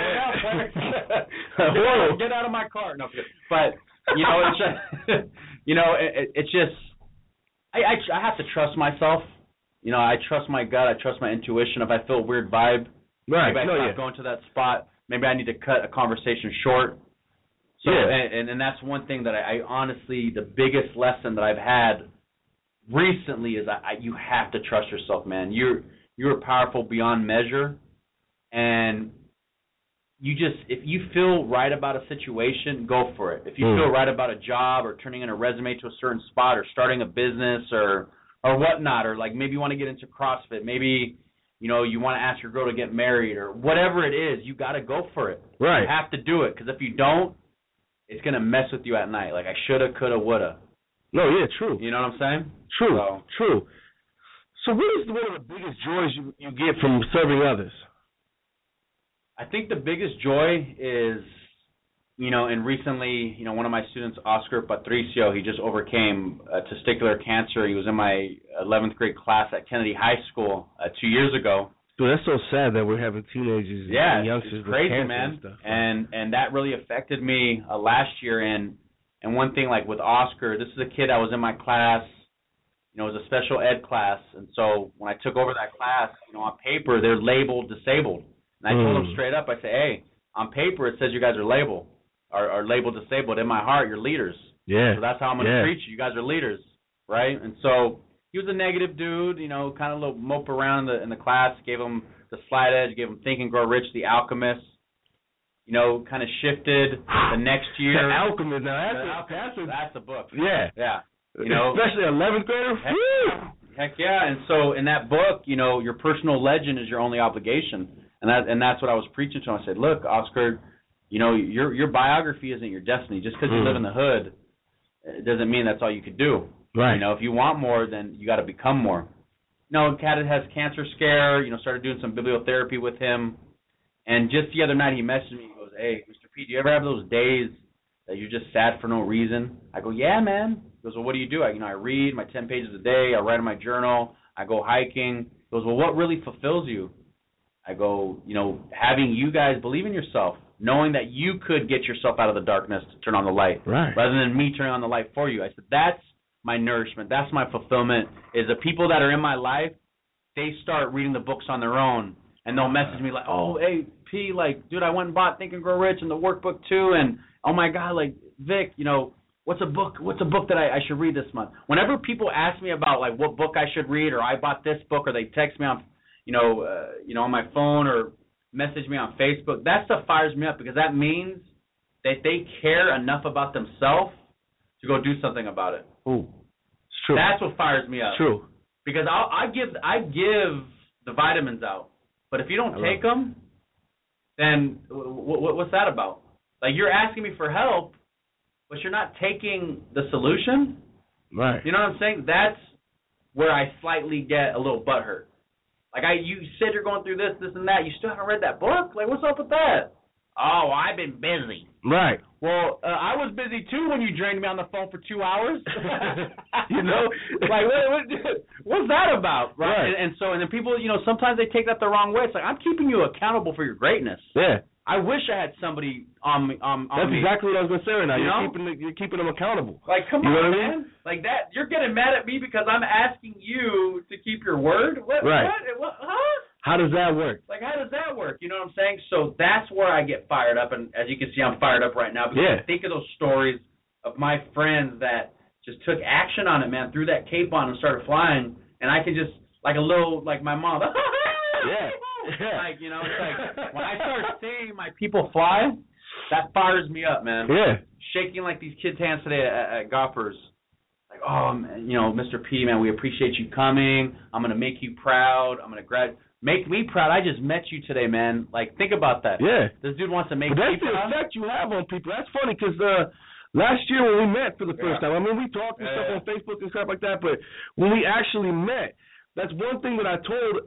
get out of my car. No, but it's just, it's just, I have to trust myself. I trust my gut. I trust my intuition. If I feel a weird vibe, right? Maybe I stop going to that spot. Maybe I need to cut a conversation short. So, and that's one thing that I honestly, the biggest lesson that I've had recently is you have to trust yourself, man. You're powerful beyond measure, and if you feel right about a situation, go for it. If you feel right about a job, or turning in a resume to a certain spot, or starting a business, or whatnot, or like maybe you want to get into CrossFit, maybe you want to ask your girl to get married, or whatever it is, you got to go for it. Right. You have to do it, because if you don't, it's gonna mess with you at night. Like I shoulda, coulda, woulda. No, yeah, true. You know what I'm saying? True. So what is one of the biggest joys you get from serving others? I think the biggest joy is, and recently, one of my students, Oscar Patricio, he just overcame testicular cancer. He was in my 11th grade class at Kennedy High School 2 years ago. Dude, that's so sad that we're having teenagers and youngsters it's crazy, with cancer man. And stuff. And that really affected me last year. And one thing, like with Oscar, this is a kid that was in my class. It was a special ed class. And so when I took over that class, on paper, they're labeled disabled. And I told them straight up, I said, hey, on paper it says you guys are labeled disabled. In my heart, you're leaders. Yeah. So that's how I'm going to treat you. You guys are leaders, right? And so he was a negative dude, kind of a little mope around in the class. Gave him The Slight Edge, gave him Think and Grow Rich, The Alchemist. Kind of shifted the next year. The Alchemist, now that's a book. Yeah. Yeah. Especially 11th grader. Heck yeah. And so in that book, your personal legend is your only obligation. And that's what I was preaching to him. I said, look, Oscar, your biography isn't your destiny. Just because you live in the hood, it doesn't mean that's all you could do. Right. If you want more, then you got to become more. Cat has cancer scare. Started doing some bibliotherapy with him. And just the other night, he messaged me. He goes, hey, Mr. P, do you ever have those days that you're just sad for no reason? I go, yeah, man. He goes, well, what do you do? I read my 10 pages a day. I write in my journal. I go hiking. He goes, well, what really fulfills you? I go, having you guys believe in yourself, knowing that you could get yourself out of the darkness to turn on the light, rather than me turning on the light for you. I said, that's my nourishment. That's my fulfillment, is the people that are in my life, they start reading the books on their own, and they'll message me like, oh, hey, P, like, dude, I went and bought Think and Grow Rich and the workbook too, and, oh, my God, like, Vic, what's a book that I should read this month? Whenever people ask me about, like, what book I should read, or I bought this book, or they text me on, on my phone, or message me on Facebook. That stuff fires me up because that means that they care enough about themselves to go do something about it. Ooh, it's true. That's what fires me up. True. Because I give the vitamins out, but if you don't take them, then what's that about? Like, you're asking me for help, but you're not taking the solution. Right. You know what I'm saying? That's where I slightly get a little butthurt. Like, you said you're going through this, and that. You still haven't read that book? Like, what's up with that? Oh, I've been busy. Right. Well, I was busy, too, when you drained me on the phone for 2 hours. You know? Like, what's that about? Right. And then people, sometimes they take that the wrong way. It's like, I'm keeping you accountable for your greatness. Yeah. I wish I had somebody on me. That's exactly what I was going to say right now. You're keeping them accountable. Like, come on, man. Like that. You're getting mad at me because I'm asking you to keep your word? Right. What? Huh? How does that work? Like, how does that work? You know what I'm saying? So that's where I get fired up. And as you can see, I'm fired up right now because I think of those stories of my friends that just took action on it, man, threw that cape on and started flying. And I can just, like my mom. Yeah. Like, it's like when I start seeing my people fly, that fires me up, man. Yeah. Shaking like these kids' hands today at Gophers. Like, oh, man, Mr. P, man, we appreciate you coming. I'm going to make you proud. I'm going to make me proud. I just met you today, man. Like, think about that. Yeah. This dude wants to make me proud. That's the effect you have on people. That's funny because last year when we met for the first time, I mean, we talked and stuff on Facebook and stuff like that, but when we actually met, that's one thing that I told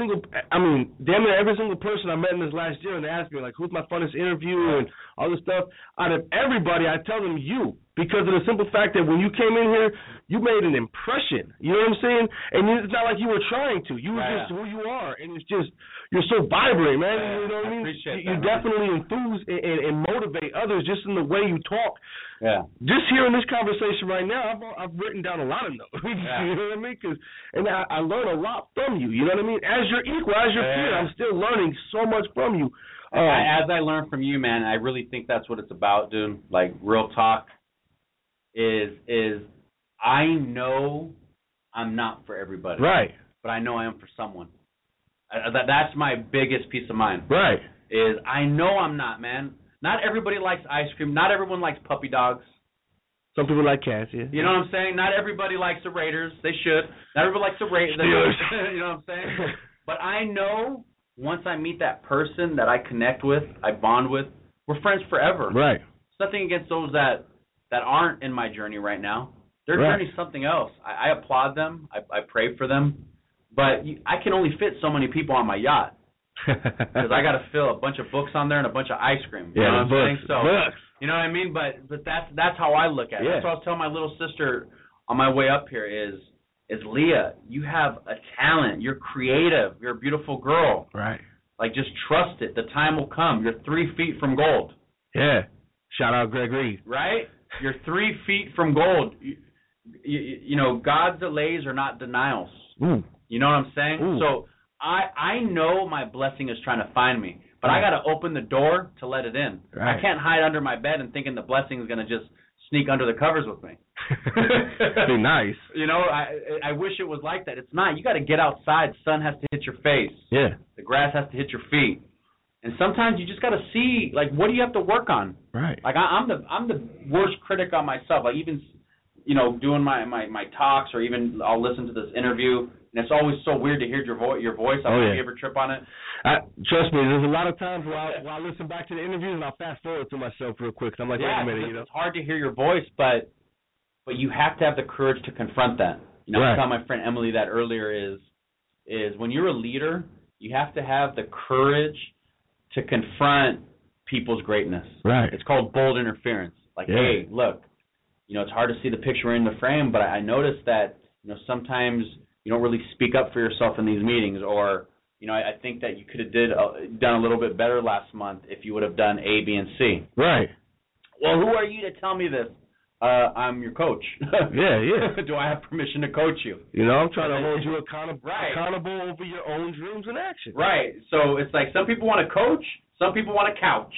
damn near every single person I met in this last year, and they asked me, like, who's my funnest interview and all this stuff. Out of everybody, I tell them you, because of the simple fact that when you came in here, you made an impression. You know what I'm saying? And it's not like you were trying to. You were just who you are, and it's just, you're so vibrant, man. You know what I mean? You definitely enthuse and motivate others just in the way you talk. Yeah. Just hearing this conversation right now, I've written down a lot of notes. Yeah. You know what I mean? And I learn a lot from you. You know what I mean? As your equal, as your peer, I'm still learning so much from you. As I learn from you, man, I really think that's what it's about, dude. Like, real talk is I know I'm not for everybody. Right. But I know I am for someone. That's my biggest peace of mind. Right. Is I know I'm not, man. Not everybody likes ice cream. Not everyone likes puppy dogs. Some people like cats, yeah. You know what I'm saying? Not everybody likes the Raiders. They should. Not everybody likes the Raiders. You know what I'm saying? But I know once I meet that person that I connect with, I bond with, we're friends forever. Right. It's nothing against those that aren't in my journey right now. Their journey's something else. I applaud them. I pray for them. But I can only fit so many people on my yacht. Because I got to fill a bunch of books on there and a bunch of ice cream. You know what I'm saying? So, you know what I mean? But that's how I look at it. That's what I was telling my little sister on my way up here is Leah, you have a talent. You're creative. You're a beautiful girl. Right. Like, just trust it. The time will come. You're 3 feet from gold. Yeah. Shout out Greg Reed. Right? You're 3 feet from gold. You know, God's delays are not denials. Ooh. You know what I'm saying? Ooh. So I know my blessing is trying to find me, but I got to open the door to let it in. Right. I can't hide under my bed and thinking the blessing is going to just sneak under the covers with me. Be nice. You know, I wish it was like that. It's not. You got to get outside. The sun has to hit your face. Yeah. The grass has to hit your feet. And sometimes you just got to see, like, what do you have to work on? Right. Like, I'm the worst critic on myself. Like, even, you know, doing my talks, or even I'll listen to this interview, and it's always so weird to hear your voice. I don't know if you ever trip on it. Trust me, there's a lot of times where I listen back to the interviews and I'll fast forward to myself real quick. I'm like, wait a minute, you know. It's hard to hear your voice, but you have to have the courage to confront that. You know, I was telling my friend Emily that earlier is when you're a leader, you have to have the courage to confront people's greatness. Right. It's called bold interference. Like, hey, look, you know, it's hard to see the picture in the frame, but I noticed that, you know, sometimes you don't really speak up for yourself in these meetings, or, you know, I think that you could have done a little bit better last month if you would have done A, B, and C. Right. Well, who are you to tell me this? I'm your coach. Yeah. Do I have permission to coach you? You know, I'm trying to hold you accountable over your own dreams and actions. Right. So it's like some people want to coach, some people want a couch.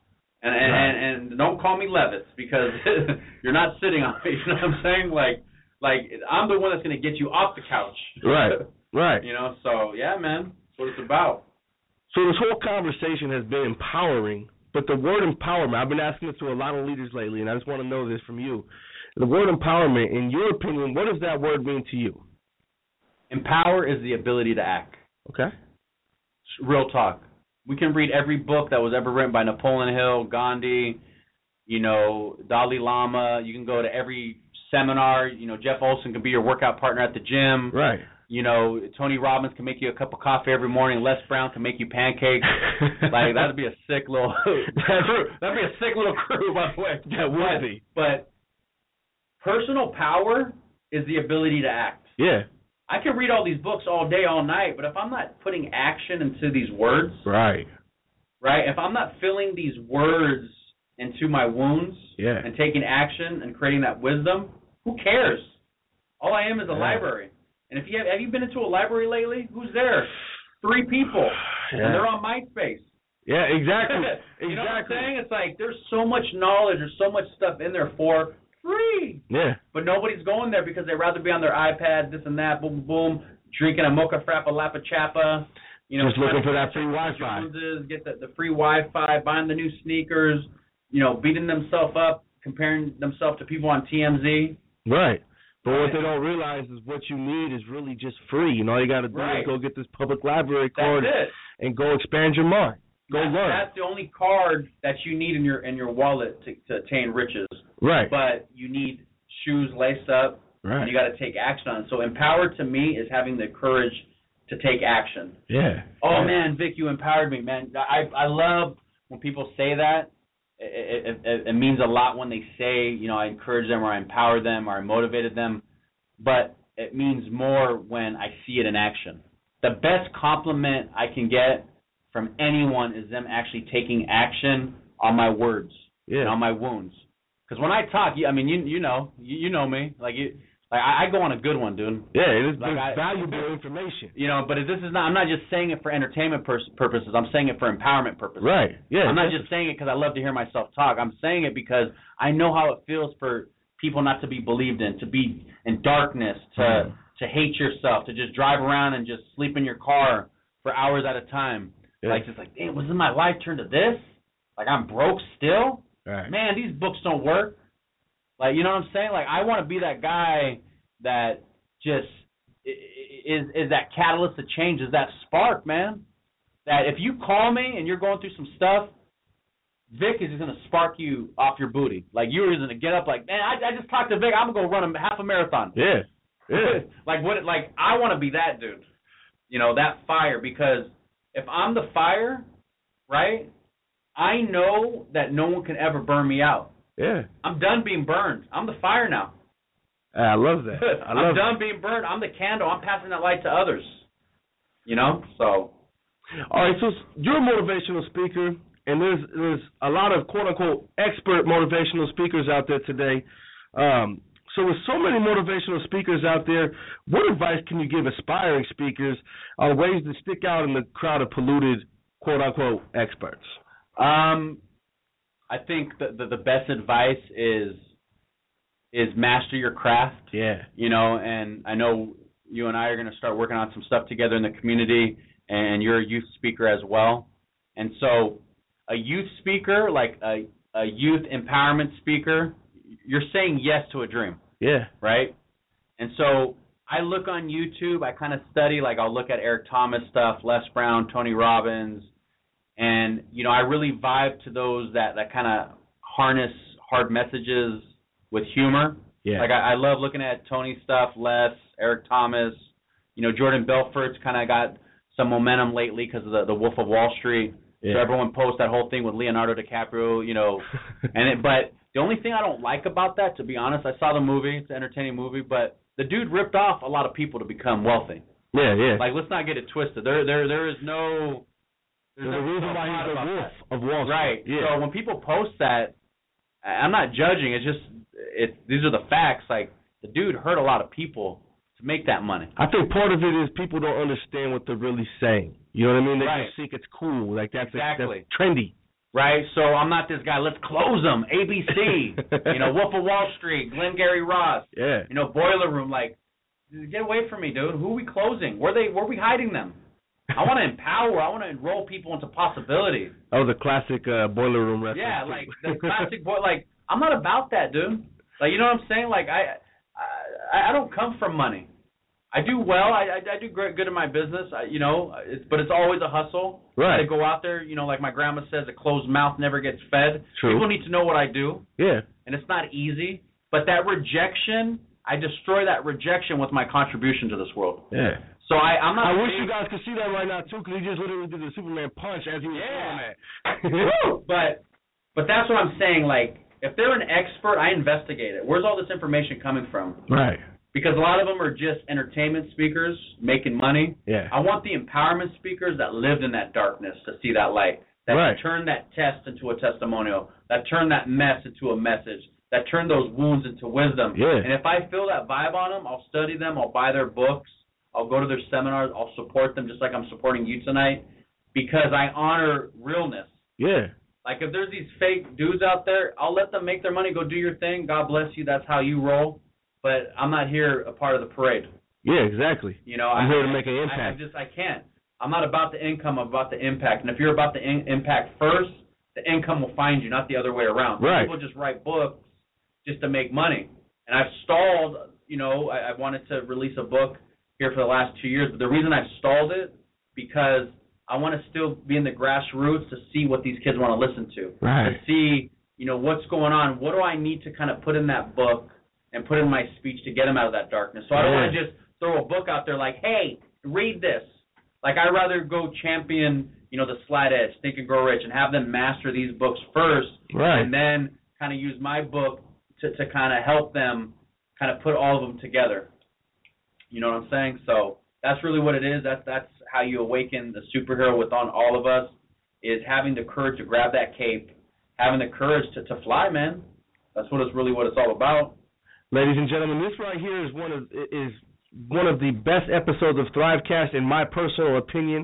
And don't call me Levis, because you're not sitting on me. You know what I'm saying? Like I'm the one that's going to get you off the couch. Right. You know, so, yeah, man, that's what it's about. So this whole conversation has been empowering, but the word empowerment, I've been asking this to a lot of leaders lately, and I just want to know this from you. The word empowerment, in your opinion, what does that word mean to you? Empower is the ability to act. Okay. Real talk. We can read every book that was ever written by Napoleon Hill, Gandhi, Dalai Lama. You can go to every seminar. Jeff Olson can be your workout partner at the gym. Right. Tony Robbins can make you a cup of coffee every morning. Les Brown can make you pancakes. Like, that'd be a sick little crew. That'd be a sick little crew, by the way. That would be. But personal power is the ability to act. Yeah. I can read all these books all day, all night, but if I'm not putting action into these words, right? If I'm not filling these words into my wounds and taking action and creating that wisdom, who cares? All I am is a library. And have you been into a library lately? Who's there? 3 people, and they're on MySpace. Yeah, exactly. You know what I'm saying? It's like there's so much knowledge, there's so much stuff in there for free. Yeah. But nobody's going there because they'd rather be on their iPad, this and that, boom, boom, drinking a mocha frappa, lapa chapa. Just looking for that free Wi-Fi. Get the free Wi-Fi, buying the new sneakers, beating themselves up, comparing themselves to people on TMZ. Right. But what they don't realize is what you need is really just free. All you got to do is go get this public library card and go expand your mind. Go learn. That's the only card that you need in your wallet to attain riches. Right. But you need shoes laced up, and you got to take action on it. So empowered to me is having the courage to take action. Yeah. Oh, man, Vic, you empowered me, man. I love when people say that. It means a lot when they say, I encourage them or I empower them or I motivated them. But it means more when I see it in action. The best compliment I can get from anyone is them actually taking action on my words and on my wounds. Because when I talk, you know me. I go on a good one, dude. Yeah, it is valuable information. But this is not. I'm not just saying it for entertainment purposes. I'm saying it for empowerment purposes. Right. Yeah. I'm not just saying it because I love to hear myself talk. I'm saying it because I know how it feels for people not to be believed in, to be in darkness, to hate yourself, to just drive around and just sleep in your car for hours at a time. Yeah. Damn, wasn't my life turned to this? I'm broke still? Right. Man, these books don't work. You know what I'm saying? I want to be that guy that just is that catalyst that changes, that spark, man. That if you call me and you're going through some stuff, Vic is just going to spark you off your booty. You're just going to get up man, I just talked to Vic. I'm going to go run half a marathon. Yeah. Yeah. I want to be that dude. That fire. Because if I'm the fire, right, I know that no one can ever burn me out. Yeah. I'm done being burned. I'm the fire now. I love that. I'm done being burned. I'm the candle. I'm passing that light to others. So. All right, so you're a motivational speaker, and there's a lot of quote-unquote expert motivational speakers out there today. So with so many motivational speakers out there, what advice can you give aspiring speakers on ways to stick out in the crowd of polluted quote-unquote experts? I think the best advice is master your craft. Yeah. And I know you and I are going to start working on some stuff together in the community, and you're a youth speaker as well. And so a youth speaker, a youth empowerment speaker, you're saying yes to a dream. Yeah. Right? And so I look on YouTube, I kind of study, I'll look at Eric Thomas stuff, Les Brown, Tony Robbins, and, I really vibe to those that kind of harness hard messages with humor. Yeah. I love looking at Tony stuff, Les, Eric Thomas. Jordan Belfort's kind of got some momentum lately because of the Wolf of Wall Street. Yeah. So everyone posts that whole thing with Leonardo DiCaprio, but the only thing I don't like about that, to be honest, I saw the movie, it's an entertaining movie, but the dude ripped off a lot of people to become wealthy. Yeah, yeah. Let's not get it twisted. There is no... There's a reason why he's the Wolf of Wall Street. Right. Yeah. So when people post that, I'm not judging. These are the facts. The dude hurt a lot of people to make that money. I think part of it is people don't understand what they're really saying. You know what I mean? They just think it's cool. That's exactly. That's trendy. Right. So I'm not this guy. Let's close them. ABC. Wolf of Wall Street. Glengarry Ross. Yeah. Boiler Room. Get away from me, dude. Who are we closing? Where are we hiding them? I want to empower. I want to enroll people into possibilities. Oh, the classic boiler room reference. Yeah, like the classic like, I'm not about that, dude. Like, you know what I'm saying? Like, I don't come from money. I do well. I do good in my business. But it's always a hustle. Right. I go out there. Like my grandma says, a closed mouth never gets fed. True. People need to know what I do. Yeah. And it's not easy. But that rejection, I destroy that rejection with my contribution to this world. Yeah. So I'm not. I wish you guys could see that right now too, because he just literally did the Superman punch as he was doing that. But that's what I'm saying. Like, if they're an expert, I investigate it. Where's all this information coming from? Right. Because a lot of them are just entertainment speakers making money. Yeah. I want the empowerment speakers that lived in that darkness to see that light, that turn that test into a testimonial, that turn that mess into a message, that turn those wounds into wisdom. Yeah. And if I feel that vibe on them, I'll study them, I'll buy their books, I'll go to their seminars, I'll support them just like I'm supporting you tonight, because I honor realness. Yeah. Like, if there's these fake dudes out there, I'll let them make their money, go do your thing. God bless you. That's how you roll. But I'm not here a part of the parade. Yeah, exactly. I'm here to make an impact. I can't. I'm not about the income. I'm about the impact. And if you're about the impact first, the income will find you, not the other way around. Right. People just write books just to make money. And I've stalled. I wanted to release a book here for the last 2 years. But the reason I've stalled it, because I want to still be in the grassroots to see what these kids want to listen to. Right. To see, what's going on. What do I need to kind of put in that book and put in my speech to get them out of that darkness? So I don't want to just throw a book out there like, hey, read this. Like, I'd rather go champion, the Slat Edge, Think and Grow Rich, and have them master these books first. Right. And then kind of use my book to kind of help them kind of put all of them together. You know what I'm saying? So that's really what it is. That's how you awaken the superhero within all of us, is having the courage to grab that cape, having the courage to fly, man. That's what it's all about. Ladies and gentlemen, this right here is one of the best episodes of Thrivecast, in my personal opinion.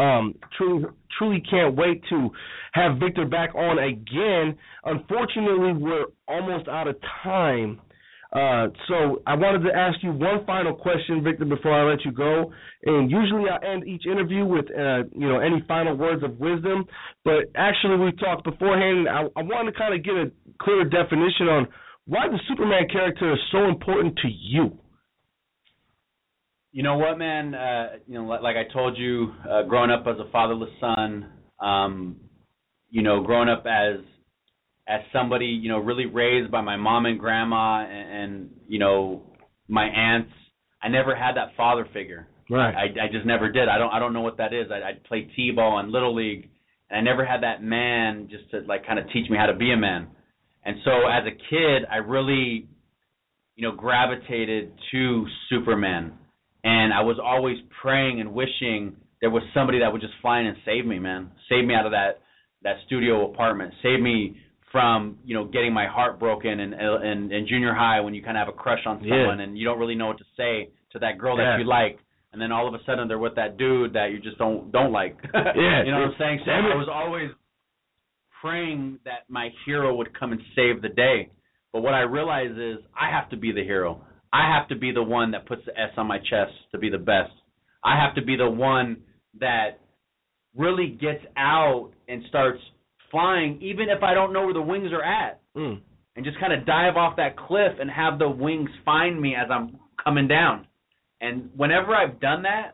Truly can't wait to have Victor back on again. Unfortunately, we're almost out of time. So I wanted to ask you one final question, Victor, before I let you go. And usually I end each interview with, any final words of wisdom. But actually, we talked beforehand, and I wanted to kind of get a clearer definition on why the Superman character is so important to you. You know what, man? Like I told you, growing up as a fatherless son, growing up as somebody, really raised by my mom and grandma and my aunts, I never had that father figure. Right. I just never did. I don't know what that is. I'd play T-ball and Little League, and I never had that man just to kind of teach me how to be a man. And so as a kid, I really, gravitated to Superman. And I was always praying and wishing there was somebody that would just fly in and save me, man. Save me out of that studio apartment. Save me from, getting my heart broken in junior high when you kind of have a crush on someone and you don't really know what to say to that girl that you like. And then all of a sudden they're with that dude that you just don't like. Yeah. You know what I'm saying? So I was always praying that my hero would come and save the day. But what I realize is I have to be the hero. I have to be the one that puts the S on my chest to be the best. I have to be the one that really gets out and starts flying, even if I don't know where the wings are at, and just kind of dive off that cliff and have the wings find me as I'm coming down. And whenever I've done that,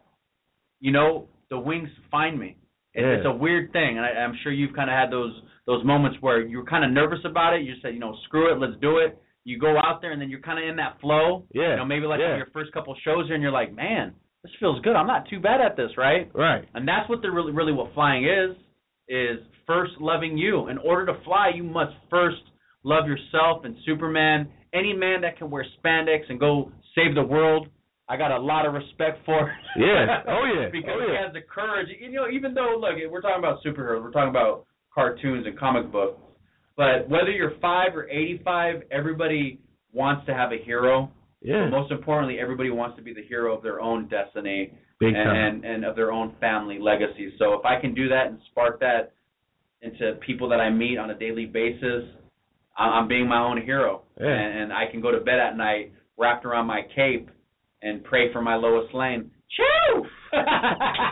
the wings find me. It's a weird thing, and I'm sure you've kind of had those moments where you're kind of nervous about it. You say, screw it, let's do it. You go out there, and then you're kind of in that flow. Yeah. Maybe on your first couple shows here, and you're like, man, this feels good. I'm not too bad at this, right? Right. And that's what really what flying is first loving you. In order to fly, you must first love yourself. And Superman, any man that can wear spandex and go save the world, I got a lot of respect for. Yeah. Oh, yeah. Because he has the courage. Even though, look, we're talking about superheroes. We're talking about cartoons and comic books. But whether you're 5 or 85, everybody wants to have a hero. Yeah. But most importantly, everybody wants to be the hero of their own destiny and of their own family legacy. So if I can do that and spark that into people that I meet on a daily basis, I'm being my own hero. Yeah. And I can go to bed at night wrapped around my cape and pray for my Lois Lane. Choo!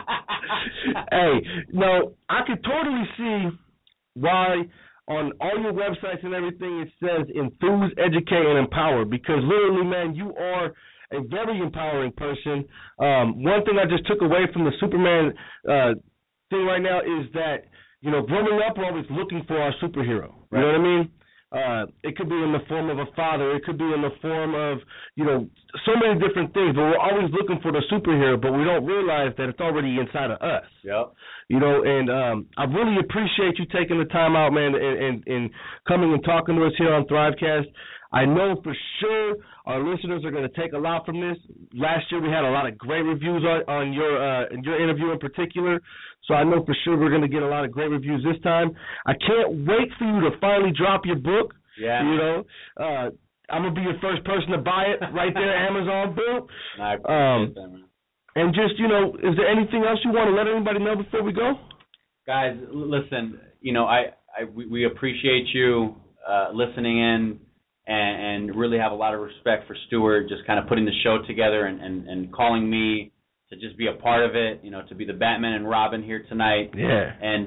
Hey, no, I could totally see why on all your websites and everything it says enthuse, educate, and empower, because literally, man, you are a very empowering person. One thing I just took away from the Superman thing right now is that, you know, growing up, we're always looking for our superhero. Right. You know what I mean? It could be in the form of a father. It could be in the form of, you know, so many different things. But we're always looking for the superhero, but we don't realize that it's already inside of us. Yep. You know, and I really appreciate you taking the time out, man, and coming and talking to us here on Thrivecast. I know for sure our listeners are going to take a lot from this. Last year we had a lot of great reviews on your interview in particular, so I know for sure we're going to get a lot of great reviews this time. I can't wait for you to finally drop your book. Yeah. You know, I'm going to be your first person to buy it right there at Amazon, boom. I appreciate that, man. And just, you know, is there anything else you want to let everybody know before we go? Guys, listen, you know, we appreciate you listening in. And really have a lot of respect for Stuart, just kind of putting the show together and calling me to just be a part of it, you know, to be the Batman and Robin here tonight. Yeah.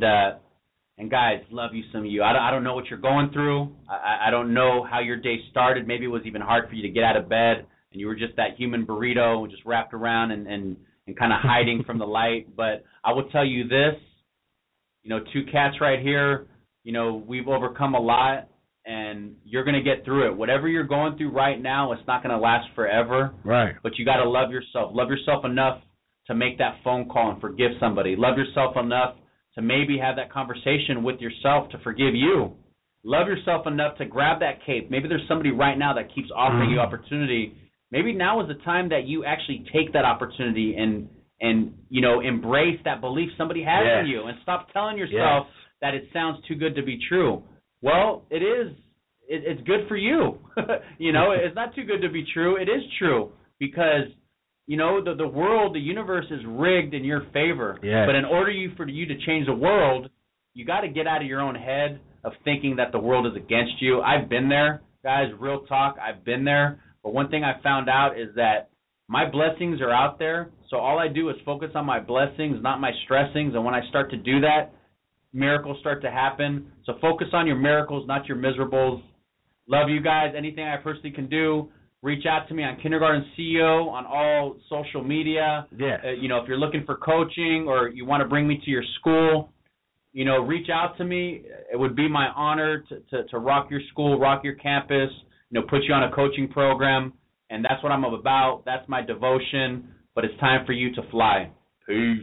And guys, love you, some of you. I don't know what you're going through. I don't know how your day started. Maybe it was even hard for you to get out of bed, and you were just that human burrito just wrapped around and kind of hiding from the light. But I will tell you this, you know, two cats right here, you know, we've overcome a lot. And you're going to get through it. Whatever you're going through right now, it's not going to last forever. Right. But you got to love yourself. Love yourself enough to make that phone call and forgive somebody. Love yourself enough to maybe have that conversation with yourself to forgive you. Love yourself enough to grab that cape. Maybe there's somebody right now that keeps offering you opportunity. Maybe now is the time that you actually take that opportunity and you know, embrace that belief somebody has in you and stop telling yourself that it sounds too good to be true. Well, it is. It's good for you. You know, it's not too good to be true. It is true because, you know, the world, the universe is rigged in your favor. Yes. But in order for you to change the world, you got to get out of your own head of thinking that the world is against you. I've been there, guys, real talk. I've been there. But one thing I found out is that my blessings are out there. So all I do is focus on my blessings, not my stressings. And when I start to do that, miracles start to happen. So focus on your miracles, not your miserables. Love you guys. Anything I personally can do, reach out to me on Kindergarten CEO on all social media. Yeah. You know, if you're looking for coaching or you want to bring me to your school, you know, reach out to me. It would be my honor to rock your school, rock your campus, you know, put you on a coaching program. And that's what I'm about. That's my devotion. But it's time for you to fly. Peace.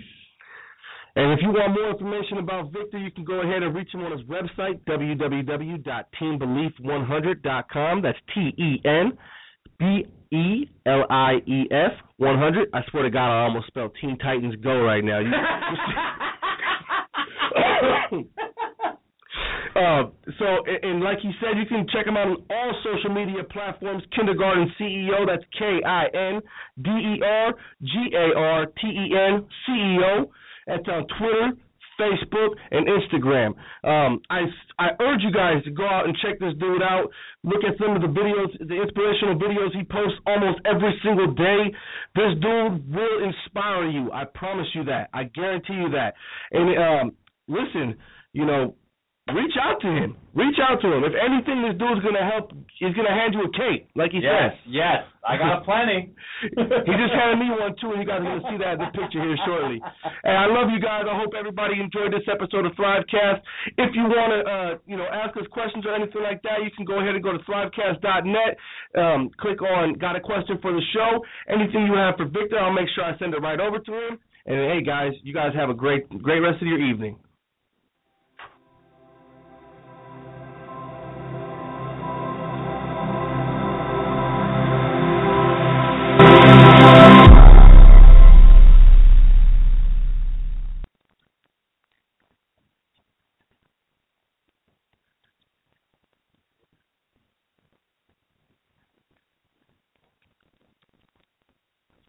And if you want more information about Victor, you can go ahead and reach him on his website, www.teambelief100.com. That's TENBELIEF 100. I swear to God, I almost spelled Teen Titans Go right now. So, like he said, you can check him out on all social media platforms. Kindergarten CEO, that's KINDERGARTEN CEO. That's on Twitter, Facebook, and Instagram. I urge you guys to go out and check this dude out. Look at some of the videos, the inspirational videos he posts almost every single day. This dude will inspire you. I promise you that. I guarantee you that. And listen, you know, reach out to him. Reach out to him. If anything, this dude's going to help. He's going to hand you a cape, like he said. Yes, I got plenty. He just handed me one, too, and you guys are going to see that in the picture here shortly. And I love you guys. I hope everybody enjoyed this episode of Thrivecast. If you want to, you know, ask us questions or anything like that, you can go ahead and go to thrivecast.net, click on Got a Question for the Show. Anything you have for Victor, I'll make sure I send it right over to him. And, hey, guys, you guys have a great rest of your evening.